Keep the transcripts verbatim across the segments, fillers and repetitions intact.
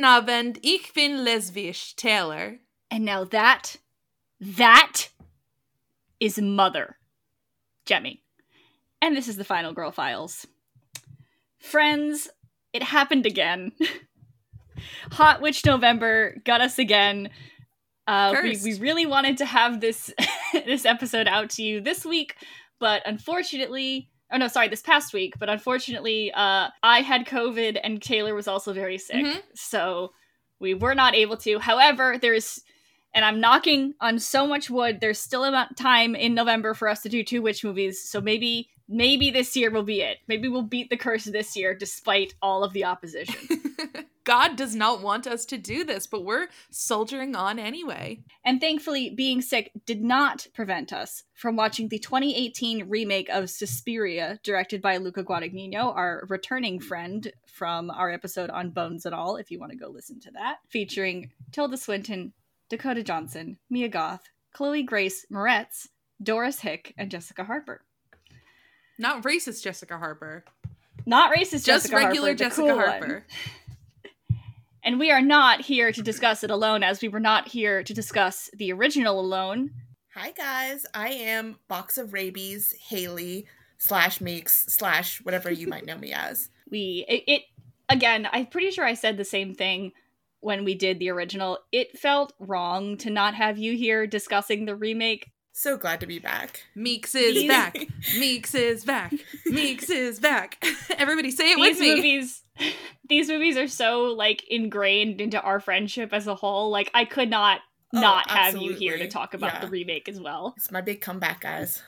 Guten Abend, ich bin lesbisch, Taylor. And now that, that is Mother, Jemmy. And this is the Final Girl Files. Friends, it happened again. Hot Witch November got us again. Uh, we, we really wanted to have this this episode out to you this week, but unfortunately, oh no, sorry, this past week, but unfortunately, uh, I had COVID and Taylor was also very sick, mm-hmm. so we were not able to. However, there's, and I'm knocking on so much wood, there's still about time in November for us to do two witch movies, so maybe, maybe this year will be it. Maybe we'll beat the curse this year, despite all of the opposition. God does not want us to do this, but we're soldiering on anyway. And thankfully, being sick did not prevent us from watching the twenty eighteen remake of Suspiria, directed by Luca Guadagnino, our returning friend from our episode on Bones and All, if you want to go listen to that, featuring Tilda Swinton, Dakota Johnson, Mia Goth, Chloe Grace Moretz, Doris Hick, and Jessica Harper. Not racist Jessica Harper. Not racist Just Jessica Harper. Just regular Jessica cool Harper. One. And we are not here to discuss it alone, as we were not here to discuss the original alone. Hi guys, I am Box of Rabies, Haley, slash Meeks, slash whatever you might know me as. We, it, it, again, I'm pretty sure I said the same thing when we did the original. It felt wrong to not have you here discussing the remake. So glad to be back. Meeks is These... back. Meeks is back. Meeks is back. Everybody say it These with me. Movies, these movies are so, like, ingrained into our friendship as a whole. Like, I could not oh, not absolutely. have you here to talk about yeah. the remake as well. It's my big comeback, guys.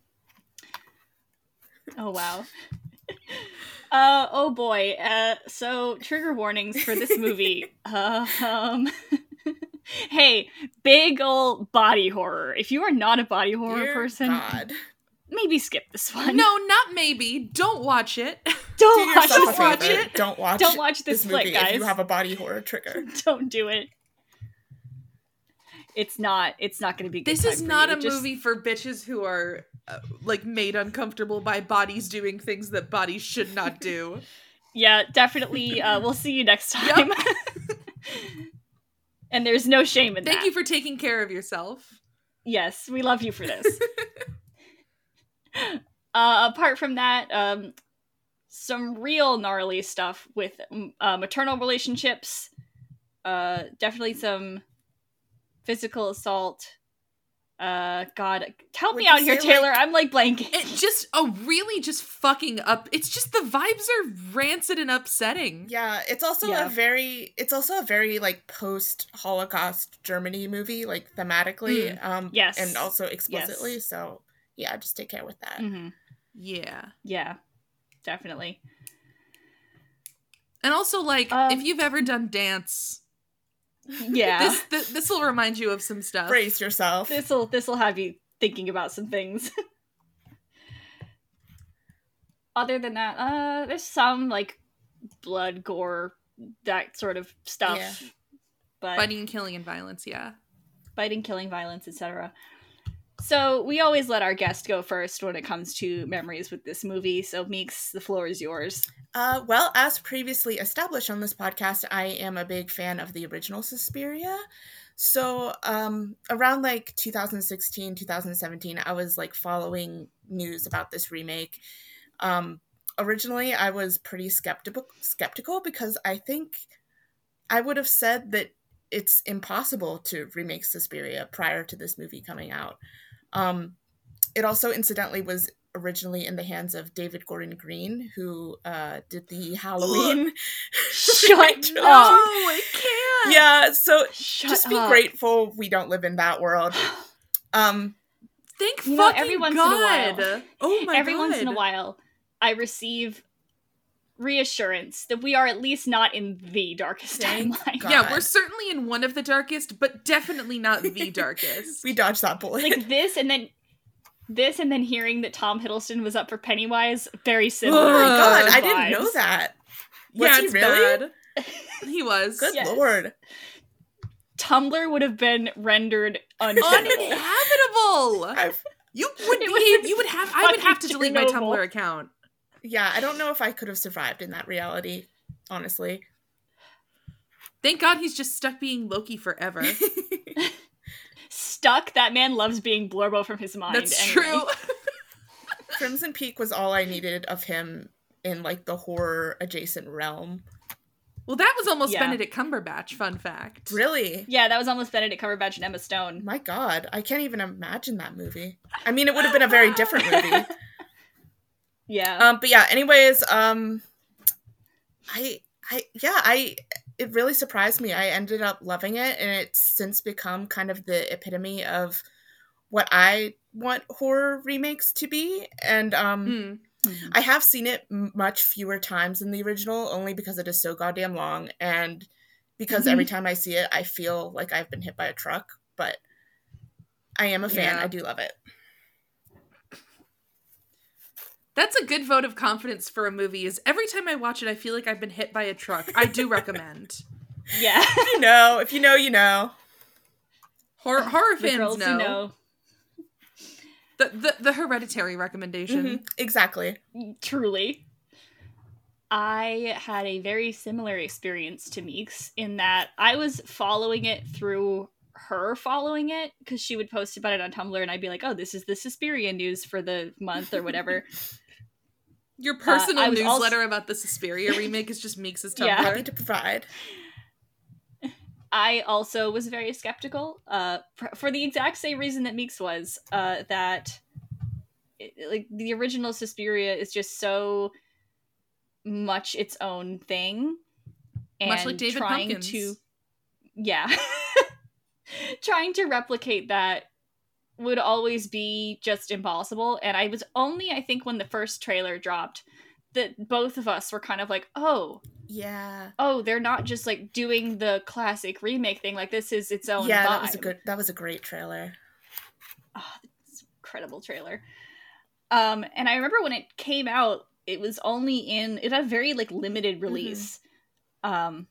Oh, wow. uh, oh, boy. Uh, so, trigger warnings for this movie. uh, um... Hey, big ol' body horror. If you are not a body horror Dear person, God. maybe skip this one. No, not maybe. Don't watch it. Don't do watch, don't watch it. Don't watch. Don't watch this, this flick, movie guys. If you have a body horror trigger, don't do it. It's not. It's not going to be. Good this time is for not you. a Just... movie for bitches who are uh, like made uncomfortable by bodies doing things that bodies should not do. Yeah, definitely. Uh, we'll see you next time. Yep. And there's no shame in Thank that. Thank you for taking care of yourself. Yes, we love you for this. uh, apart from that, um, some real gnarly stuff with uh, maternal relationships. Uh, definitely some physical assault. Uh, God, help Would me out you here, say, Taylor. like, I'm like blanking. It just, oh, really just fucking up. It's just the vibes are rancid and upsetting. Yeah, it's also Yeah. a very, it's also a very, like, post-Holocaust Germany movie, like, thematically. Mm. Um, Yes. And also explicitly, Yes. so, yeah, just take care with that. Mm-hmm. Yeah. Yeah, definitely. And also, like, Um, if you've ever done dance... Yeah. this th- this will remind you of some stuff. Brace yourself. This'll this'll have you thinking about some things. Other than that, uh, there's some like blood, gore, that sort of stuff. Yeah. But biting, killing, and violence. Yeah. Biting, killing, violence, et cetera. So we always let our guest go first when it comes to memories with this movie. So Meeks, the floor is yours. Uh, well, as previously established on this podcast, I am a big fan of the original Suspiria. So um, around like two thousand sixteen, two thousand seventeen, I was like following news about this remake. Um, originally, I was pretty skeptical, skeptical because I think I would have said that it's impossible to remake Suspiria prior to this movie coming out. Um, it also, incidentally, was originally in the hands of David Gordon Green, who uh, did the Halloween. Shut up! No, I can't. Yeah, so Shut just be up. grateful we don't live in that world. Um, Thank You know, fucking every once in a God. while- Oh my Every God. once in a while, I receive reassurance that we are at least not in the darkest Thank timeline. God. Yeah, we're certainly in one of the darkest, but definitely not the darkest. we dodged that bullet. Like this, and then this, and then hearing that Tom Hiddleston was up for Pennywise, very similar. Oh my God, I vibes. didn't know that. Was yeah, he it's really? bad. He was. Good Yes. Lord. Tumblr would have been rendered untenable. Uninhabitable. I've, You would It be. was You would have. I would have to fucking delete my Chernobyl. Tumblr account. yeah, I don't know if I could have survived in that reality, honestly. Thank God he's just stuck being Loki forever. Stuck? That man loves being Blorbo from his mind. That's anyway. true. Crimson Peak was all I needed of him in like the horror adjacent realm. Well, that was almost Yeah. Benedict Cumberbatch, fun fact. Really? Yeah, that was almost Benedict Cumberbatch and Emma Stone. My God, I can't even imagine that movie. I mean, it would have been a very different movie. Yeah. Um, but yeah, anyways, um, I, I, yeah, I, it really surprised me. I ended up loving it, and it's since become kind of the epitome of what I want horror remakes to be. And, um, Mm. Mhm. I have seen it m- much fewer times than the original, only because it is so goddamn long, and because every time I see it, I feel like I've been hit by a truck. But I am a fan. Yeah. I do love it. That's a good vote of confidence for a movie, is every time I watch it, I feel like I've been hit by a truck. I do recommend. Yeah. You know, if you know, you know. Horror, horror The fans girls know. who know. The, the, the hereditary recommendation. Mhm, exactly. Truly. I had a very similar experience to Meeks in that I was following it through her following it, because she would post about it on Tumblr and I'd be like, oh, this is the Suspiria news for the month or whatever. Your personal I was newsletter also- about the Suspiria remake is just Meeks' Tumblr. Yeah. Happy to provide. I also was very skeptical, uh, for, for the exact same reason that Meeks was, uh, that it, like the original Suspiria is just so much its own thing, and Much like David trying Pumpkins. to, yeah, trying to replicate that would always be just impossible. And I was only, I think, when the first trailer dropped, that both of us were kind of like, oh. Yeah. Oh, they're not just like doing the classic remake thing. Like this is its own Yeah, vibe. that was a good that was a great trailer. Oh, this incredible trailer. Um, and I remember when it came out, it was only in it had a very like limited release. Mm-hmm. Um,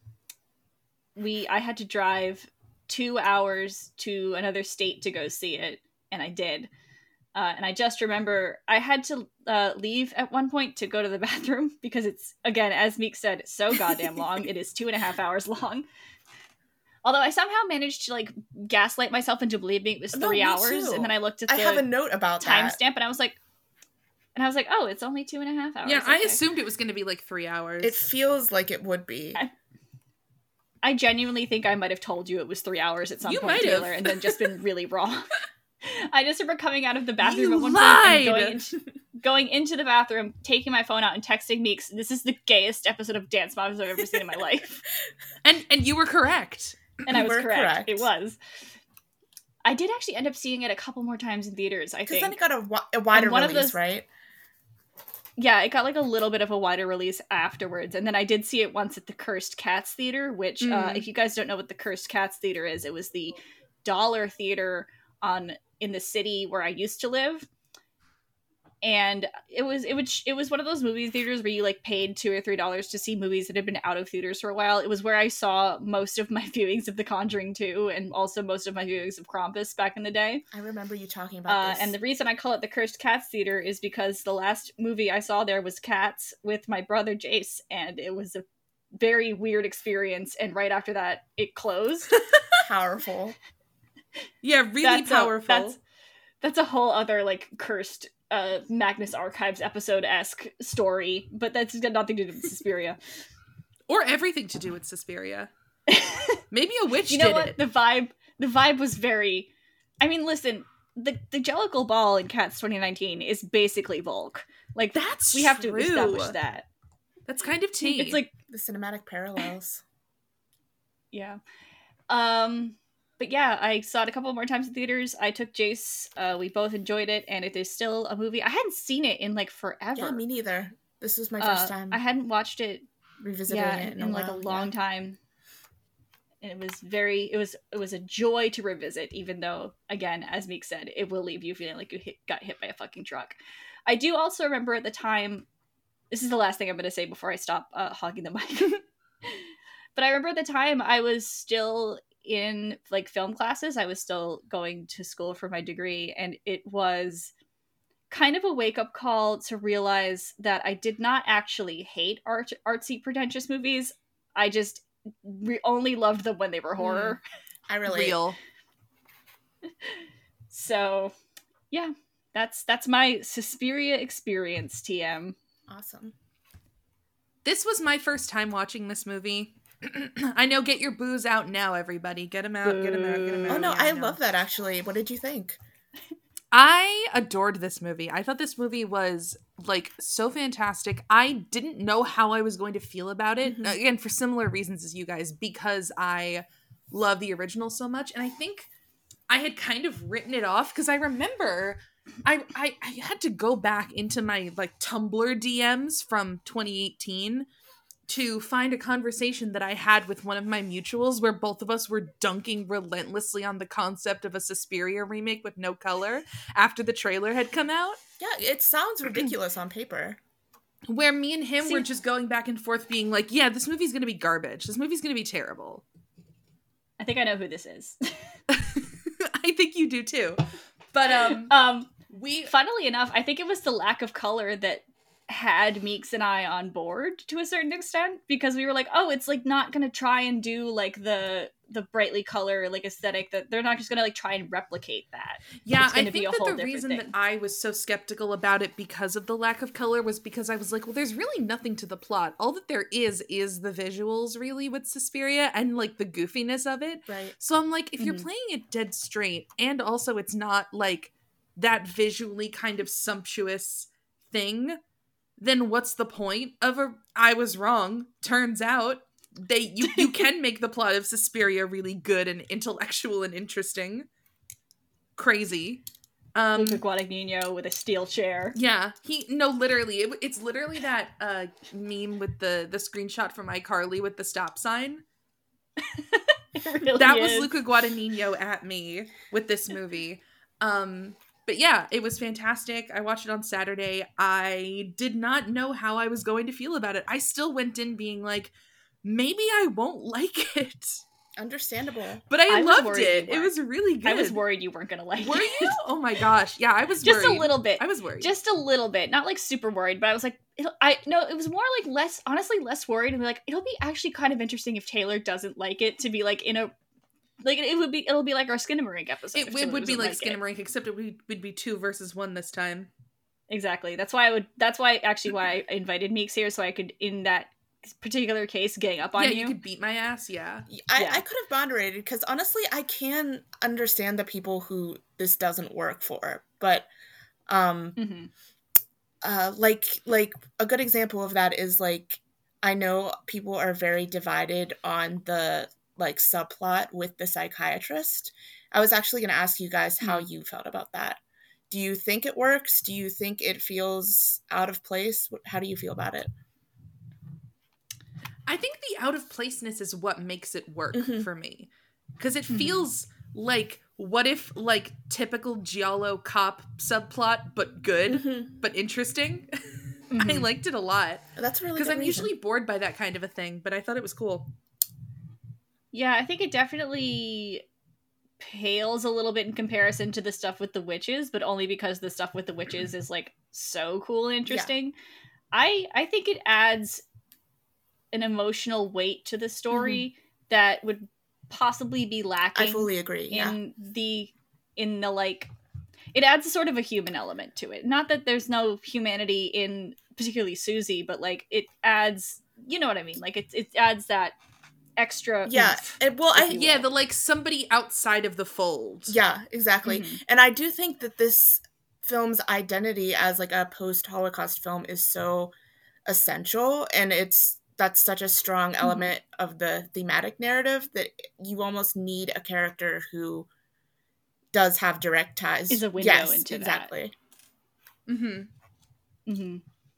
we I had to drive two hours to another state to go see it, and I did. Uh, and I just remember I had to uh, leave at one point to go to the bathroom because it's, again, as Meek said, so goddamn long. It is two and a half hours long. Although I somehow managed to like gaslight myself into believing it was No, three me hours, too. and then I looked at I have a the note about that. timestamp, and I was like, and I was like, oh, it's only two and a half hours. Yeah, I okay. assumed it was going to be like three hours. It feels like it would be. I- I genuinely think I might have told you it was three hours at some You point, might have. Taylor, and then just been really wrong. I just remember coming out of the bathroom You at one lied! point and going into, going into the bathroom, taking my phone out and texting Meeks, this is the gayest episode of Dance Moms I've ever seen in my life. and and you were correct. And I You was were correct. correct. It was. I did actually end up seeing it a couple more times in theaters, I Because think. then it got a, wi- a wider And one of release, those- right? Yeah, it got like a little bit of a wider release afterwards. And then I did see it once at the Cursed Cats Theater, which, uh, Mm. if you guys don't know what the Cursed Cats Theater is, it was the dollar theater on in the city where I used to live. And it was it was it was one of those movie theaters where you like paid two or three dollars to see movies that had been out of theaters for a while. It was where I saw most of my viewings of The Conjuring two and also most of my viewings of Krampus back in the day. I remember you talking about Uh, this. and the reason I call it the Cursed Cats Theater is because the last movie I saw there was Cats with my brother Jace, and it was a very weird experience. And right after that, it closed. Powerful. Yeah, really That's a- powerful. that's that's a whole other like cursed uh, Magnus Archives episode esque story, but that's got nothing to do with Suspiria. Or everything to do with Suspiria. Maybe a witch You know did what? it. The vibe, the vibe was very. I mean, listen, the the Jellicle Ball in Cats twenty nineteen is basically Volk. Like That's we have to true. establish that. That's kind of tea. It's like The cinematic parallels. yeah. Um. But yeah, I saw it a couple more times in theaters. I took Jace. Uh, we both enjoyed it, and it is still a movie. I hadn't seen it in like forever. Yeah, me neither. This was my Uh, first time I hadn't watched it revisiting yeah, it in, in, a like a while, long yeah. time. And it was very it was it was a joy to revisit, even though, again, as Meek said, it will leave you feeling like you hit, got hit by a fucking truck. I do also remember at the time, this is the last thing I'm going to say before I stop uh, hogging the mic. But I remember at the time I was still in like film classes. I was still going to school for my degree, and it was kind of a wake-up call to realize that I did not actually hate art- artsy, pretentious movies. I just re- only loved them when they were horror. I relate. Real. So, yeah, that's that's my Suspiria experience, T M. Awesome. This was my first time watching this movie. I know, get your booze out now, everybody. Get them out, get them out, get them out. Oh no, Yeah, I know. love that actually. What did you think? I adored this movie. I thought this movie was, like, so fantastic. I didn't know how I was going to feel about it. Mhm. Again, for similar reasons as you guys, because I love the original so much. And I think I had kind of written it off because I remember I, I I had to go back into my, like, Tumblr D Ms from twenty eighteen to find a conversation that I had with one of my mutuals where both of us were dunking relentlessly on the concept of a Suspiria remake with no color after the trailer had come out. Yeah, it sounds ridiculous on paper. Where me and him See- were just going back and forth being like, yeah, this movie's gonna be garbage. This movie's gonna be terrible. I think I know who this is. I think you do too. But um um, we funnily enough, I think it was the lack of color that had Meeks and I on board to a certain extent, because we were like, oh, it's like not gonna try and do like the the brightly color like aesthetic, that they're not just gonna like try and replicate that. Yeah, It's I gonna be think a that whole the different reason thing. that I was so skeptical about it because of the lack of color was because I was like, well, there's really nothing to the plot. All that there is is the visuals, really, with Suspiria and, like, the goofiness of it. Right. So I'm like, if you're Mhm. playing it dead straight, and also it's not, like, that visually kind of sumptuous thing, then what's the point of a I was wrong? Turns out they you, you can make the plot of Suspiria really good and intellectual and interesting. Crazy. Um Luca Guadagnino with a steel chair. yeah, he no literally it, it's literally that uh meme with the the screenshot from iCarly with the stop sign. It really That was is. Luca Guadagnino at me with this movie. Um, but yeah, it was fantastic. I watched it on Saturday. I did not know how I was going to feel about it. I still went in being like, maybe I won't like it. Understandable. But I, I was loved worried it. you It was really good. I was worried you weren't gonna like Were it. you? Oh my gosh. Yeah, I was Just worried. a little bit. I was worried. Just a little bit, not like super worried, but I was like, it'll, I no, it was more like less, honestly, less worried, and be like, it'll be actually kind of interesting if Taylor doesn't like it, to be like in a, like it would be, it'll be like our Skinamarink episode. it, if it Taylor would be doesn't like it. Skinamarink, except it would, would be two versus one this time. Exactly. That's why I would. That's why actually why I invited Meeks here, so I could, in that particular case, gang up on yeah, you. you could beat my ass. Yeah. I, Yeah. I could have moderated because honestly, I can understand the people who this doesn't work for, but um, Mhm. uh, like like a good example of that is like I know people are very divided on the like subplot with the psychiatrist. I was actually going to ask you guys how Mhm. you felt about that. Do you think it works? Do you think it feels out of place? Wh- How do you feel about it? I think the out of placeness is what makes it work Mhm. for me. Because it Mhm. feels like, what if, like, typical Giallo cop subplot, but good, Mhm. but interesting? I Mhm. liked it a lot. That's a really Because good I'm reason. usually bored by that kind of a thing, but I thought it was cool. Yeah, I think it definitely pales a little bit in comparison to the stuff with the witches, but only because the stuff with the witches is like so cool and interesting. I I think it adds an emotional weight to the story that would possibly be lacking I fully agree. Yeah. in the in the like it adds a sort of a human element to it. Not that there's no humanity in particularly Susie, but like it adds, you know what I mean? Like it it adds that extra Yeah. oomph. And, well, if I you Yeah, will. the, like, somebody outside of the fold. Yeah, exactly. Mhm. And I do think that this film's identity as like a post-Holocaust film is so essential, and it's that's such a strong element of the thematic narrative that you almost need a character who does have direct ties. Is a window yes, into that. exactly. Mm-hmm. Mhm.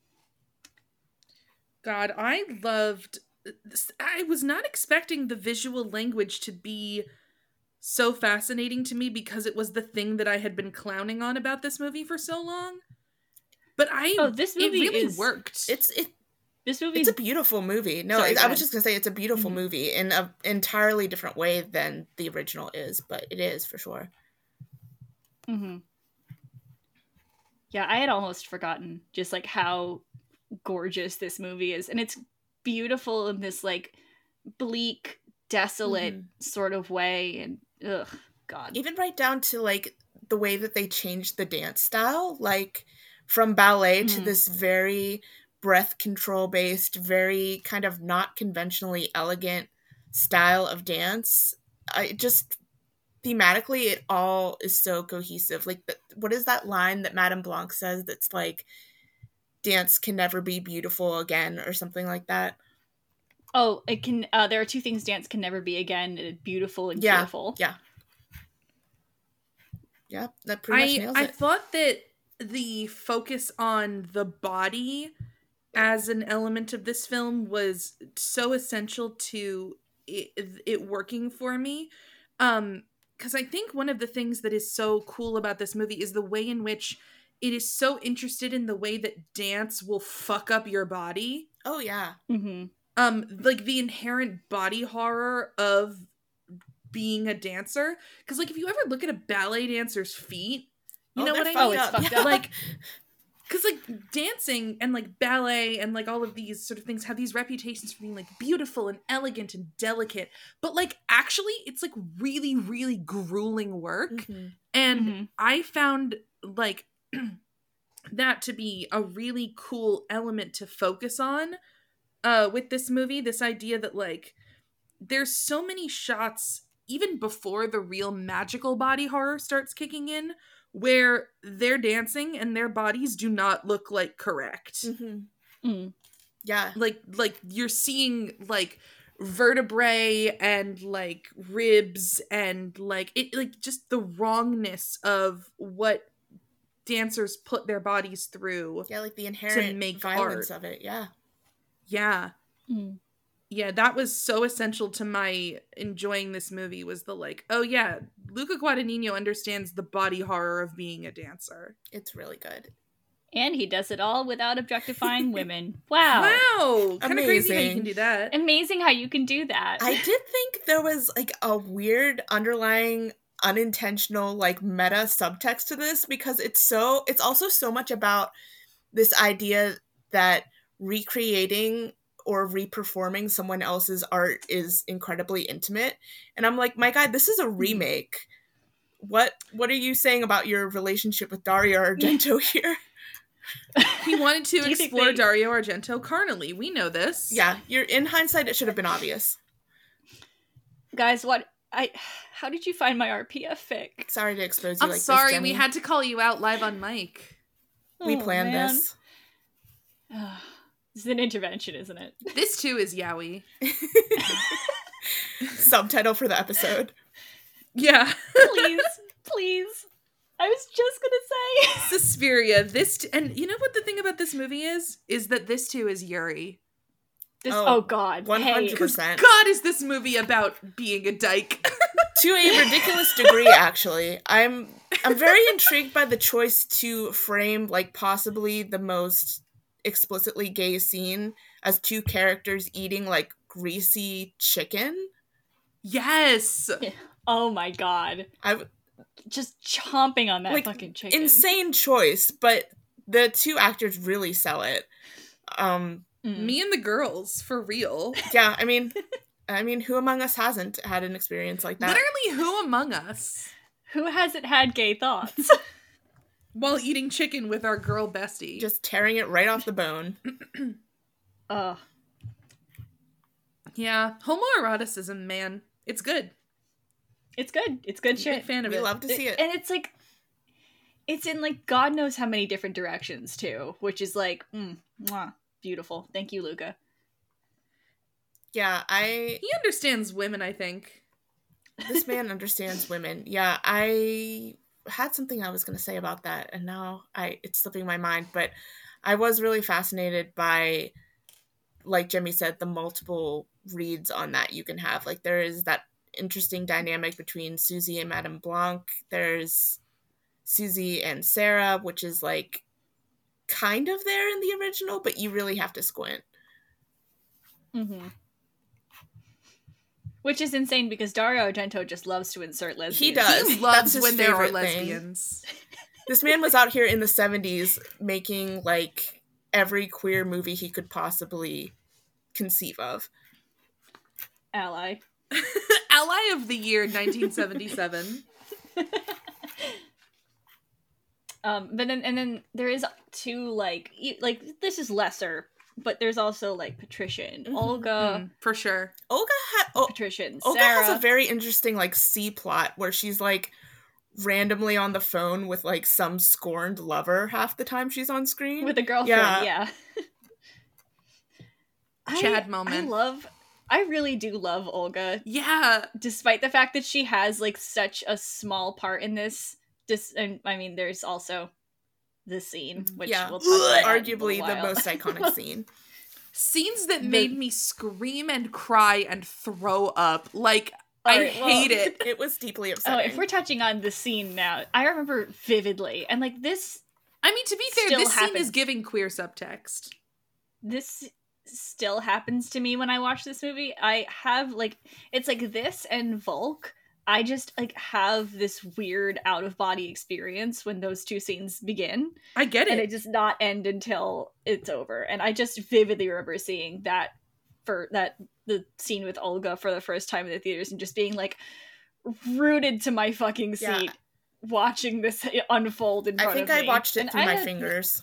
God, I loved... I was not expecting the visual language to be so fascinating to me because it was the thing that I had been clowning on about this movie for so long. But I... Oh, this movie it really is worked. It's it, this movie it's a beautiful movie. No, Sorry, it, go I was ahead. just gonna say it's a beautiful Mhm. movie in an entirely different way than the original is, but it is for sure. hmm Yeah, I had almost forgotten just like how gorgeous this movie is, and it's beautiful in this like bleak, desolate Mm-hmm. sort of way, and ugh, God. Even right down to like the way that they changed the dance style, like from ballet to Mhm. this very breath control based, very kind of not conventionally elegant style of dance. I just thematically, it all is so cohesive. Like, the, what is that line that Madame Blanc says that's like, dance can never be beautiful again, or something like that? Oh, it can. Uh, there are two things dance can never be again: uh, beautiful and Yeah, cheerful. yeah. Yeah, that pretty much I nails I it. thought that the focus on the body as an element of this film was so essential to it, it working for me. Um, because I think one of the things that is so cool about this movie is the way in which it is so interested in the way that dance will fuck up your body. Oh, yeah. Mm-hmm. Um, like the inherent body horror of being a dancer. Because, like, if you ever look at a ballet dancer's feet, you Oh, know they're what I Oh, mean? it's fucked Yeah. up. Like, because like dancing and like ballet and like all of these sort of things have these reputations for being like beautiful and elegant and delicate, but like actually it's like really really grueling work. Mhm. And Mhm. I found like that to be a really cool element to focus on uh with this movie, this idea that like there's so many shots even before the real magical body horror starts kicking in where they're dancing and their bodies do not look like correct. Mhm. Mm. Yeah. Like like you're seeing like vertebrae and like ribs and like it like just the wrongness of what dancers put their bodies through. Yeah, like the inherent make violence art. of it. Yeah. Yeah. Mm. Yeah, that was so essential to my enjoying this movie was the like, oh yeah, Luca Guadagnino understands the body horror of being a dancer. It's really good. And he does it all without objectifying women. Wow. Wow! Kind of crazy how you Amazing. can do that. Amazing how you can do that. I did think there was like a weird underlying unintentional like meta subtext to this, because it's so it's also so much about this idea that recreating or reperforming someone else's art is incredibly intimate. And I'm like, my God, this is a remake. What what are you saying about your relationship with Dario Argento here? He wanted to Do you think explore they- Dario Argento carnally. We know this. Yeah, you're in hindsight, it should have been obvious. Guys, what I how did you find my R P F fic? Sorry to expose you I'm like sorry, this, we Jenny. had to call you out live on mic. we Oh, planned man. this. This is an intervention, isn't it? This too is yaoi. Subtitle for the episode. Yeah. Please, please. I was just gonna say. Suspiria. This t- and you know what the thing about this movie is? Is that this too is Yuri. This, Oh, oh, God. one hundred Hey. percent. God, is this movie about being a dyke? To a ridiculous degree, actually. I'm I'm very intrigued by the choice to frame like possibly the most explicitly gay scene as two characters eating like greasy chicken. Yes. Oh my God. I Just chomping on that Like, fucking chicken. insane choice, but the two actors really sell it. Um Mm. Me and the girls, for real. yeah, I mean I mean who among us hasn't had an experience like that? Literally, who among us? Who hasn't had gay thoughts? While eating chicken with our girl bestie. Just tearing it right off the bone. Ugh. Yeah. Homoeroticism, man. It's good. It's good. It's good Big shit. fan of We it. love to see it. And it's like, it's in like God knows how many different directions too, which is like, mm, mwah, beautiful. Thank you, Luca. Yeah, I He understands women, I think. this man understands women. Yeah, I had something I was going to say about that, and now I it's slipping my mind. But I was really fascinated by, like Jemmy said, the multiple reads on that you can have. Like there is that interesting dynamic between Susie and Madame Blanc. There's Susie and Sarah, which is like kind of there in the original, but you really have to squint. Mm-hmm. Which is insane because Dario Argento just loves to insert lesbians. He does. He That's loves his when there are favorite thing. lesbians. This man was out here in the seventies making like every queer movie he could possibly conceive of. Ally. Ally of the year nineteen seventy-seven. Um, but then and then there is two like e- like this is lesser, but there's also like Patricia and Mhm. Olga, Mm, for sure. Olga had oh, Patricia and Olga Sarah. has a very interesting like C plot where she's like randomly on the phone with like some scorned lover half the time she's on screen. with a girlfriend, Yeah. yeah. Chad I, moment. I love, I really do love Olga, Yeah. despite the fact that she has like such a small part in this. Dis- and I mean, there's also the scene, which Yeah. we'll talk about in a Arguably the while. most iconic scene. Scenes that The- made me scream and cry and throw up. Like, I Alright, well- hate it. It was deeply Oh, upsetting. if we're touching on the scene now, I remember vividly, and like this, I mean, to be fair, Still this scene happens. is giving queer subtext. this still happens to me when I watch this movie. I have like it's like this and Volk. I just like have this weird out of body experience when those two scenes begin, I get and it. it does not end until it's over. And I just vividly remember seeing that for that the scene with Olga for the first time in the theaters and just being like rooted to my fucking seat, Yeah. watching this unfold in front I think of I me. watched it And through I my had- fingers.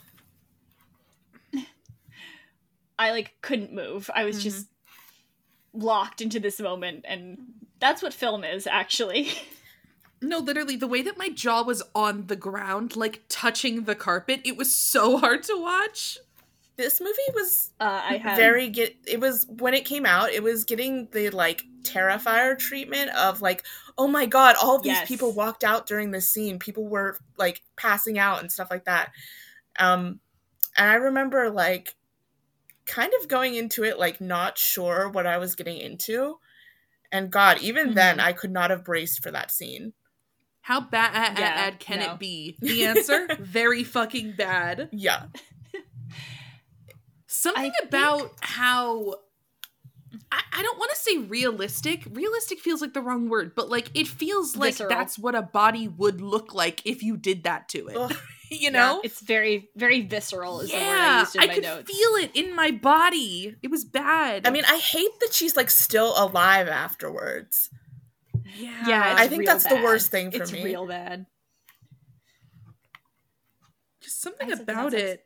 I like couldn't move. I was Mhm. just locked into this moment, and that's what film is actually. No, literally, the way that my jaw was on the ground, like touching the carpet, it was so hard to watch. This movie was Uh, I had very get it was when it came out, it was getting the like Terrifier treatment of like, oh my god, all of these Yes. people walked out during this scene. People were like passing out and stuff like that. Um and I remember like kind of going into it like not sure what I was getting into. And god, even Mhm. then I could not have braced for that scene. How bad Yeah, can no. it be? The answer? Very fucking bad. Yeah. Something I think- about how I, I don't want to say realistic. Realistic feels like the wrong word, but like it feels like Visceral. that's what a body would look like if you did that to it. Ugh. You know? it's very very visceral is the word I Yeah, used in I my could notes. feel it in my body. It was bad. I mean, I hate that she's like still alive afterwards. yeah, Yeah, it's I think real that's the bad. worst thing for it's me. real bad. just something I said that about sounds- it.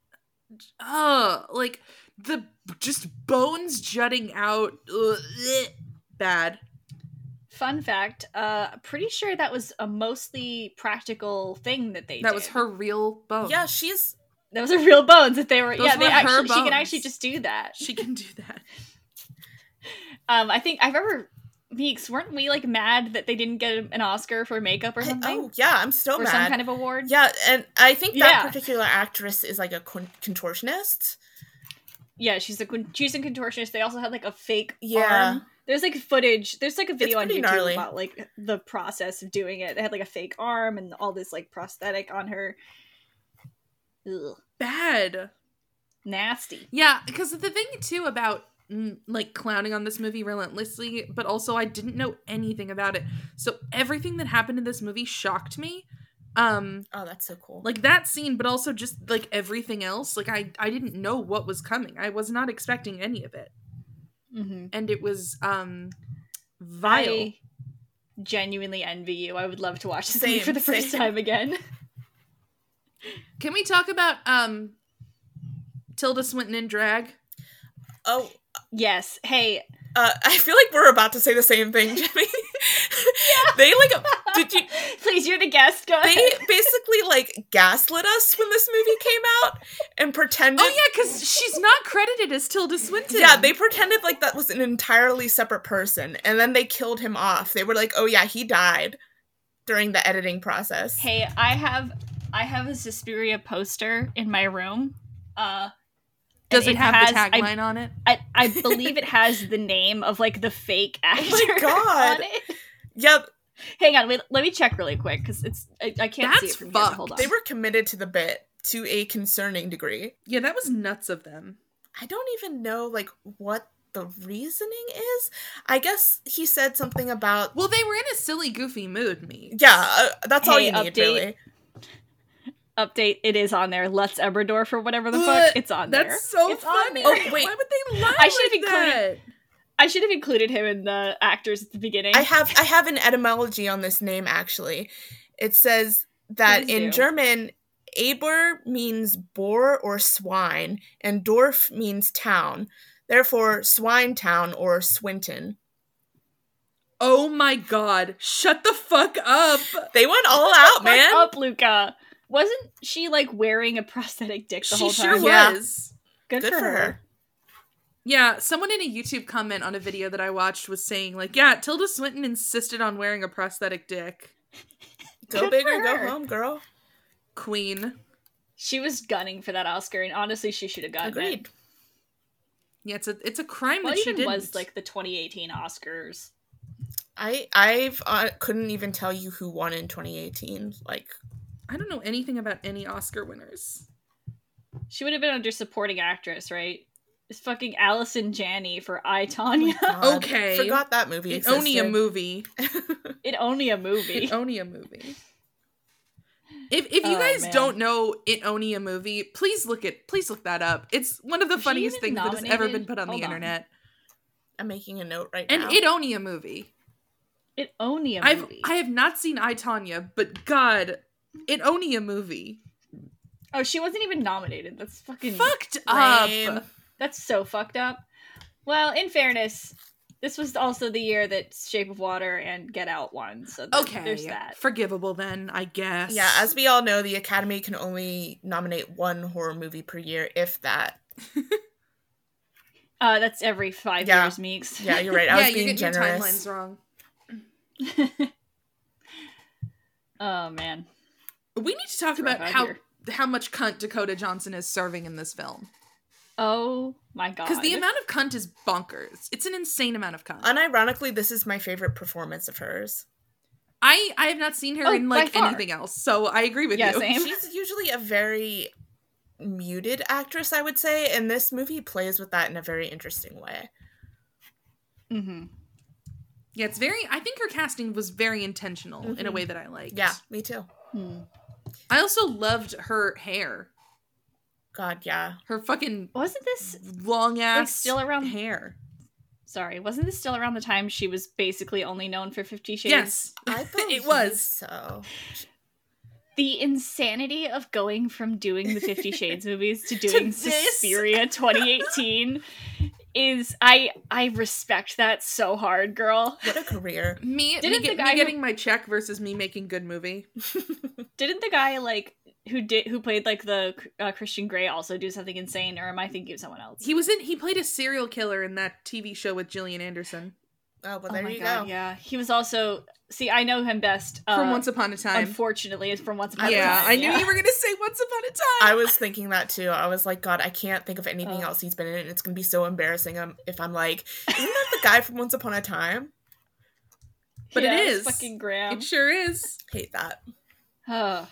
Oh, like the just bones jutting out. Ugh, bleh, bad. Fun fact, uh pretty sure that was a mostly practical thing that they That did. was her real bone. Yeah, she's That was a real bones that they were Those yeah, they were her actually she can bones. actually just do that. She can do that. Um, I think I remember Meeks, weren't we like mad that they didn't get an Oscar for makeup or I- something? oh yeah, I'm still or mad. some kind of award? Yeah, and I think that Yeah. particular actress is like a con- contortionist. Yeah, she's a con- she's a contortionist. They also had like a fake Yeah. arm. There's like footage. There's like a video on pretty YouTube gnarly. about like the process of doing it. They had like a fake arm and all this like prosthetic on her. Ugh, Bad. nasty. Yeah, because the thing too about mm, like clowning on this movie relentlessly, but also I didn't know anything about it. So everything that happened in this movie shocked me. Um Oh, that's so cool. like that scene, but also just like everything else. Like I I didn't know what was coming. I was not expecting any of it. Mm-hmm. And it was um vile. I genuinely envy you. I would love to watch this movie Same, for the first same. time again. Can we talk about um Tilda Swinton in drag? oh, Yes. Hey, uh, I feel like we're about to say the same thing, Jimmy. They like did you? please, you're the guest. Go They ahead. basically like gaslit us when this movie came out and pretended. Oh yeah, because she's not credited as Tilda Swinton. Yeah, they pretended like that was an entirely separate person, and then they killed him off. They were like, "Oh yeah, he died during the editing process." Hey, I have I have a Suspiria poster in my room. Uh Does and it have has- the tagline on it? I, I believe it has the name of like the fake actor God. on it. Yeah, Hang on, wait, let me check really quick because it's I, I can't see That's it from here. but fucked. Hold on. they were committed to the bit to a concerning degree. Yeah, that was nuts of them. I don't even know like what the reasoning is. I guess he said something about Well, they were in a silly, goofy mood, me. yeah. Uh, that's all Hey, you need, update. really. Update, it is on there. Lutz Eberdorf or whatever the Ugh, fuck. It's on there. That's so It's on funny. there. Oh, wait. Why would they lie I should like have included- that? I should have included him in the actors at the beginning. I have I have an etymology on this name, actually. It says that Please in do. German, Eber means boar or swine, and Dorf means town. Therefore, Swinetown or Swinton. Oh my god. Shut the fuck up. They went all out, Fuck man. up, Luca. Wasn't she like wearing a prosthetic dick the She whole sure time? Yeah. was. Good, Good for, for her. her. Yeah, someone in a YouTube comment on a video that I watched was saying, like, yeah, Tilda Swinton insisted on wearing a prosthetic dick. Go Good big for or go her. home, girl. Queen. She was gunning for that Oscar, and honestly, she should have gotten Agreed. it. Yeah, it's a it's a crime What that she even didn't. was like the twenty eighteen Oscars? I I've uh, couldn't even tell you who won in twenty eighteen. Like, I don't know anything about any Oscar winners. She would have been under supporting actress, right? It's fucking Allison Janney for I, Tonya. God, Okay. forgot that movie. It's only a existed. movie. It only a movie. It only a movie. If if you Oh, guys man. don't know It Only a Movie, please look it please look that up. It's one of the Was she funniest even things that has ever been nominated? put on Hold the on. internet. I'm making a note right And now. It Only a Movie. It only a I've movie. I have not seen I, Tonya, but God, It Only a Movie. Oh, she wasn't even nominated. That's fucking Fucked Lame. up. That's so fucked up. Well, in fairness, this was also the year that Shape of Water and Get Out won. So th- Okay, there's that. forgivable then, I guess. Yeah, as we all know, the Academy can only nominate one horror movie per year, if that. Uh, that's every five Yeah. years, Meeks. Yeah, you're right. I yeah, was you being get your generous. timelines wrong. Oh man. We need to talk It's rough about out how here. how much cunt Dakota Johnson is serving in this film. Oh my god. Because the amount of cunt is bonkers. It's an insane amount of cunt. Unironically, this is my favorite performance of hers. I I have not seen her Oh, in by like far. anything else, so I agree with Yeah, you. same. She's usually a very muted actress, I would say, and this movie plays with that in a very interesting way. hmm Yeah, it's very. I think her casting was very intentional in a Mhm. way that I liked. Yeah, me too. Hmm. I also loved her hair. God, yeah. Her fucking Wasn't this long ass still around- hair. sorry? Wasn't this still around the time she was basically only known for Fifty Shades? Yes, I believe it was. so. The insanity of going from doing the Fifty Shades movies to doing this. Suspiria twenty eighteen is I I respect that so hard, girl. What a career. Me, me, Didn't the get, guy me who- getting my check versus me making good movie. Didn't the guy like who did who played like the uh, Christian Grey also do something insane, or am I thinking of someone else? He was in. He played a serial killer in that T V show with Gillian Anderson Oh, well, oh there my you god, go. yeah. He was also see I know him best uh, from Once Upon a Time. Unfortunately, it's from Once Upon a yeah, Time. I knew yeah. you were gonna say Once Upon a Time. I was thinking that too. I was like, God, I can't think of anything Oh. else he's been in, and it's gonna be so embarrassing um, if I'm like, isn't that the guy from Once Upon a Time? But it Yeah, it's is. fucking Graham. It sure is. Hate that. Oh.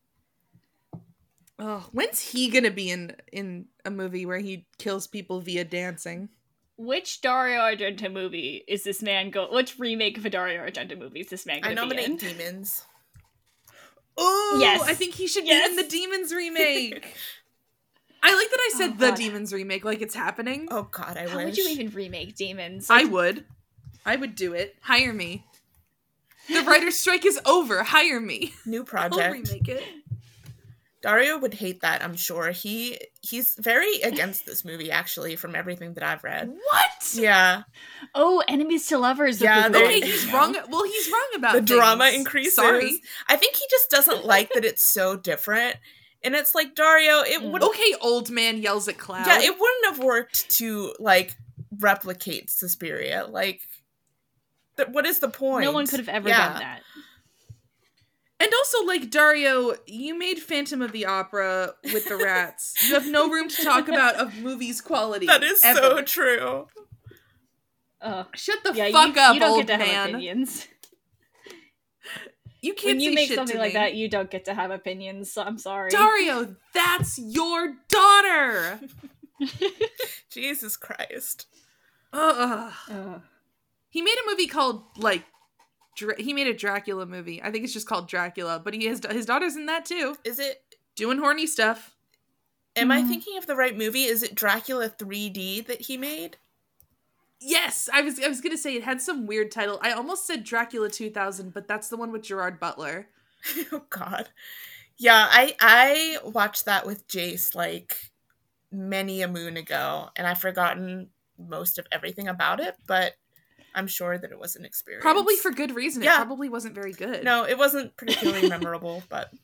Oh, when's he gonna be in in a movie where he kills people via dancing? Which Dario Argento movie is this man go? Which remake of a Dario Argento movie is this man I going to be in? nominate Demons. Oh, Yes. I think he should Yes. be in the Demons remake. I like that I said Oh, the God. Demons remake like it's happening. Oh God, I How wish. would you even remake Demons? I Like, would. I would do it. Hire me. The writer's strike is over. Hire me. New I'll project. remake it. Dario would hate that, I'm sure. He he's very against this movie, actually, from everything that I've read. What? Yeah, oh, enemies to lovers. with Yeah, the there Okay, you he's go. wrong. Well, he's wrong about the things. drama increases. Sorry. I think he just doesn't like that it's so different. And it's like, Dario, it Mm. would Okay, old man yells at cloud. yeah, it wouldn't have worked to like replicate Suspiria. Like, th- what is the point? No one could have ever Yeah. done that. And also, like, Dario, you made Phantom of the Opera with the rats. You have no room to talk about a movie's quality. That is ever. so true. Uh, Shut the yeah, fuck you, up, you don't old get to have man. opinions. You can't When you say make shit something to like me. that, you don't get to have opinions. So I'm sorry. Dario, that's your daughter. Jesus Christ. Ugh. Ugh. He made a movie called like. Dra- he made a Dracula movie. I think it's just called Dracula, but he has his daughter's in that too, Is it doing horny stuff. am I Mhm. thinking of the right movie? Is it Dracula three D that he made? Yes, I was I was gonna say it had some weird title. I almost said Dracula two thousand, but that's the one with Gerard Butler. Oh God. Yeah, I I watched that with Jace like many a moon ago, and I've forgotten most of everything about it, but I'm sure that it was an experience. Probably for good reason. Yeah. It probably wasn't very good. No, it wasn't particularly memorable, but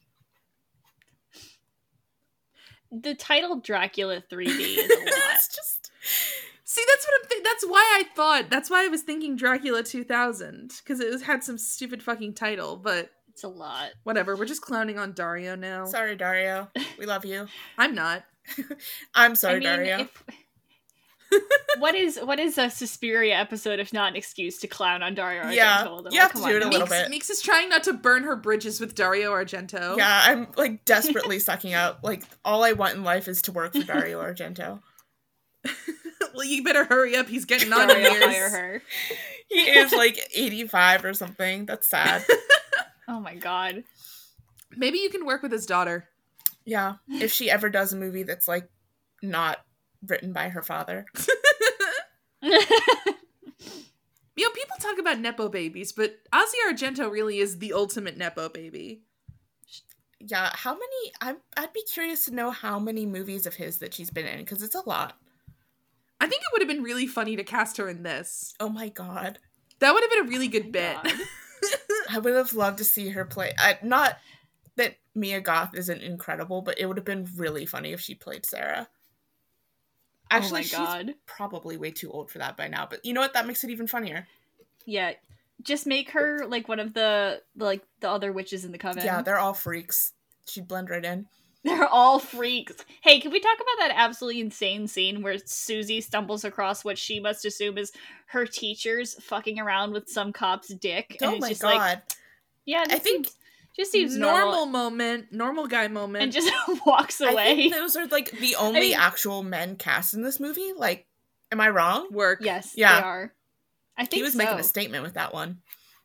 The title Dracula three D is a lot. it's just See, that's what I'm. Th- that's why I thought. That's why I was thinking Dracula two thousand, because it was, had some stupid fucking title. But It's a lot. whatever. We're just clowning on Dario now. sorry, Dario. We love you. I'm not. I'm sorry, I mean, Dario. if- what is what is a Suspiria episode if not an excuse to clown on Dario Argento? Yeah, Though? you have Come to do on it a now. little Meeks, bit. Meeks is trying not to burn her bridges with Dario Argento. Yeah, I'm like desperately sucking up. Like all I want in life is to work for Dario Argento. Well, you better hurry up. He's getting on in Dario, years. hire her. He is like eighty-five or something. That's sad. Oh my god. Maybe you can work with his daughter. Yeah, if she ever does a movie that's like not written by her father. You know, people talk about Nepo babies, but Ozzy Argento really is the ultimate Nepo baby. Yeah, how many? I'm, I'd be curious to know how many movies of his that she's been in, because it's a lot. I think it would have been really funny to cast her in this. Oh my god. That would have been a really good my bit. God. I would have loved to see her play. I, not that Mia Goth isn't incredible, but it would have been really funny if she played Sarah. Actually, oh my she's god. probably way too old for that by now, but you know what? That makes it even funnier. Yeah. Just make her like one of the like the other witches in the coven. Yeah, they're all freaks. She'd blend right in. They're all freaks. Hey, can we talk about that absolutely insane scene where Susie stumbles across what she must assume is her teachers fucking around with some cop's dick? And Oh it's my just god. like, yeah, I this think seems, just seems normal, normal. moment, normal guy moment. And just walks I away. think those are like the only mean- actual men cast in this movie. Like, am I wrong? work. Yes, Yeah. they are. I think He was so. making a statement with that one.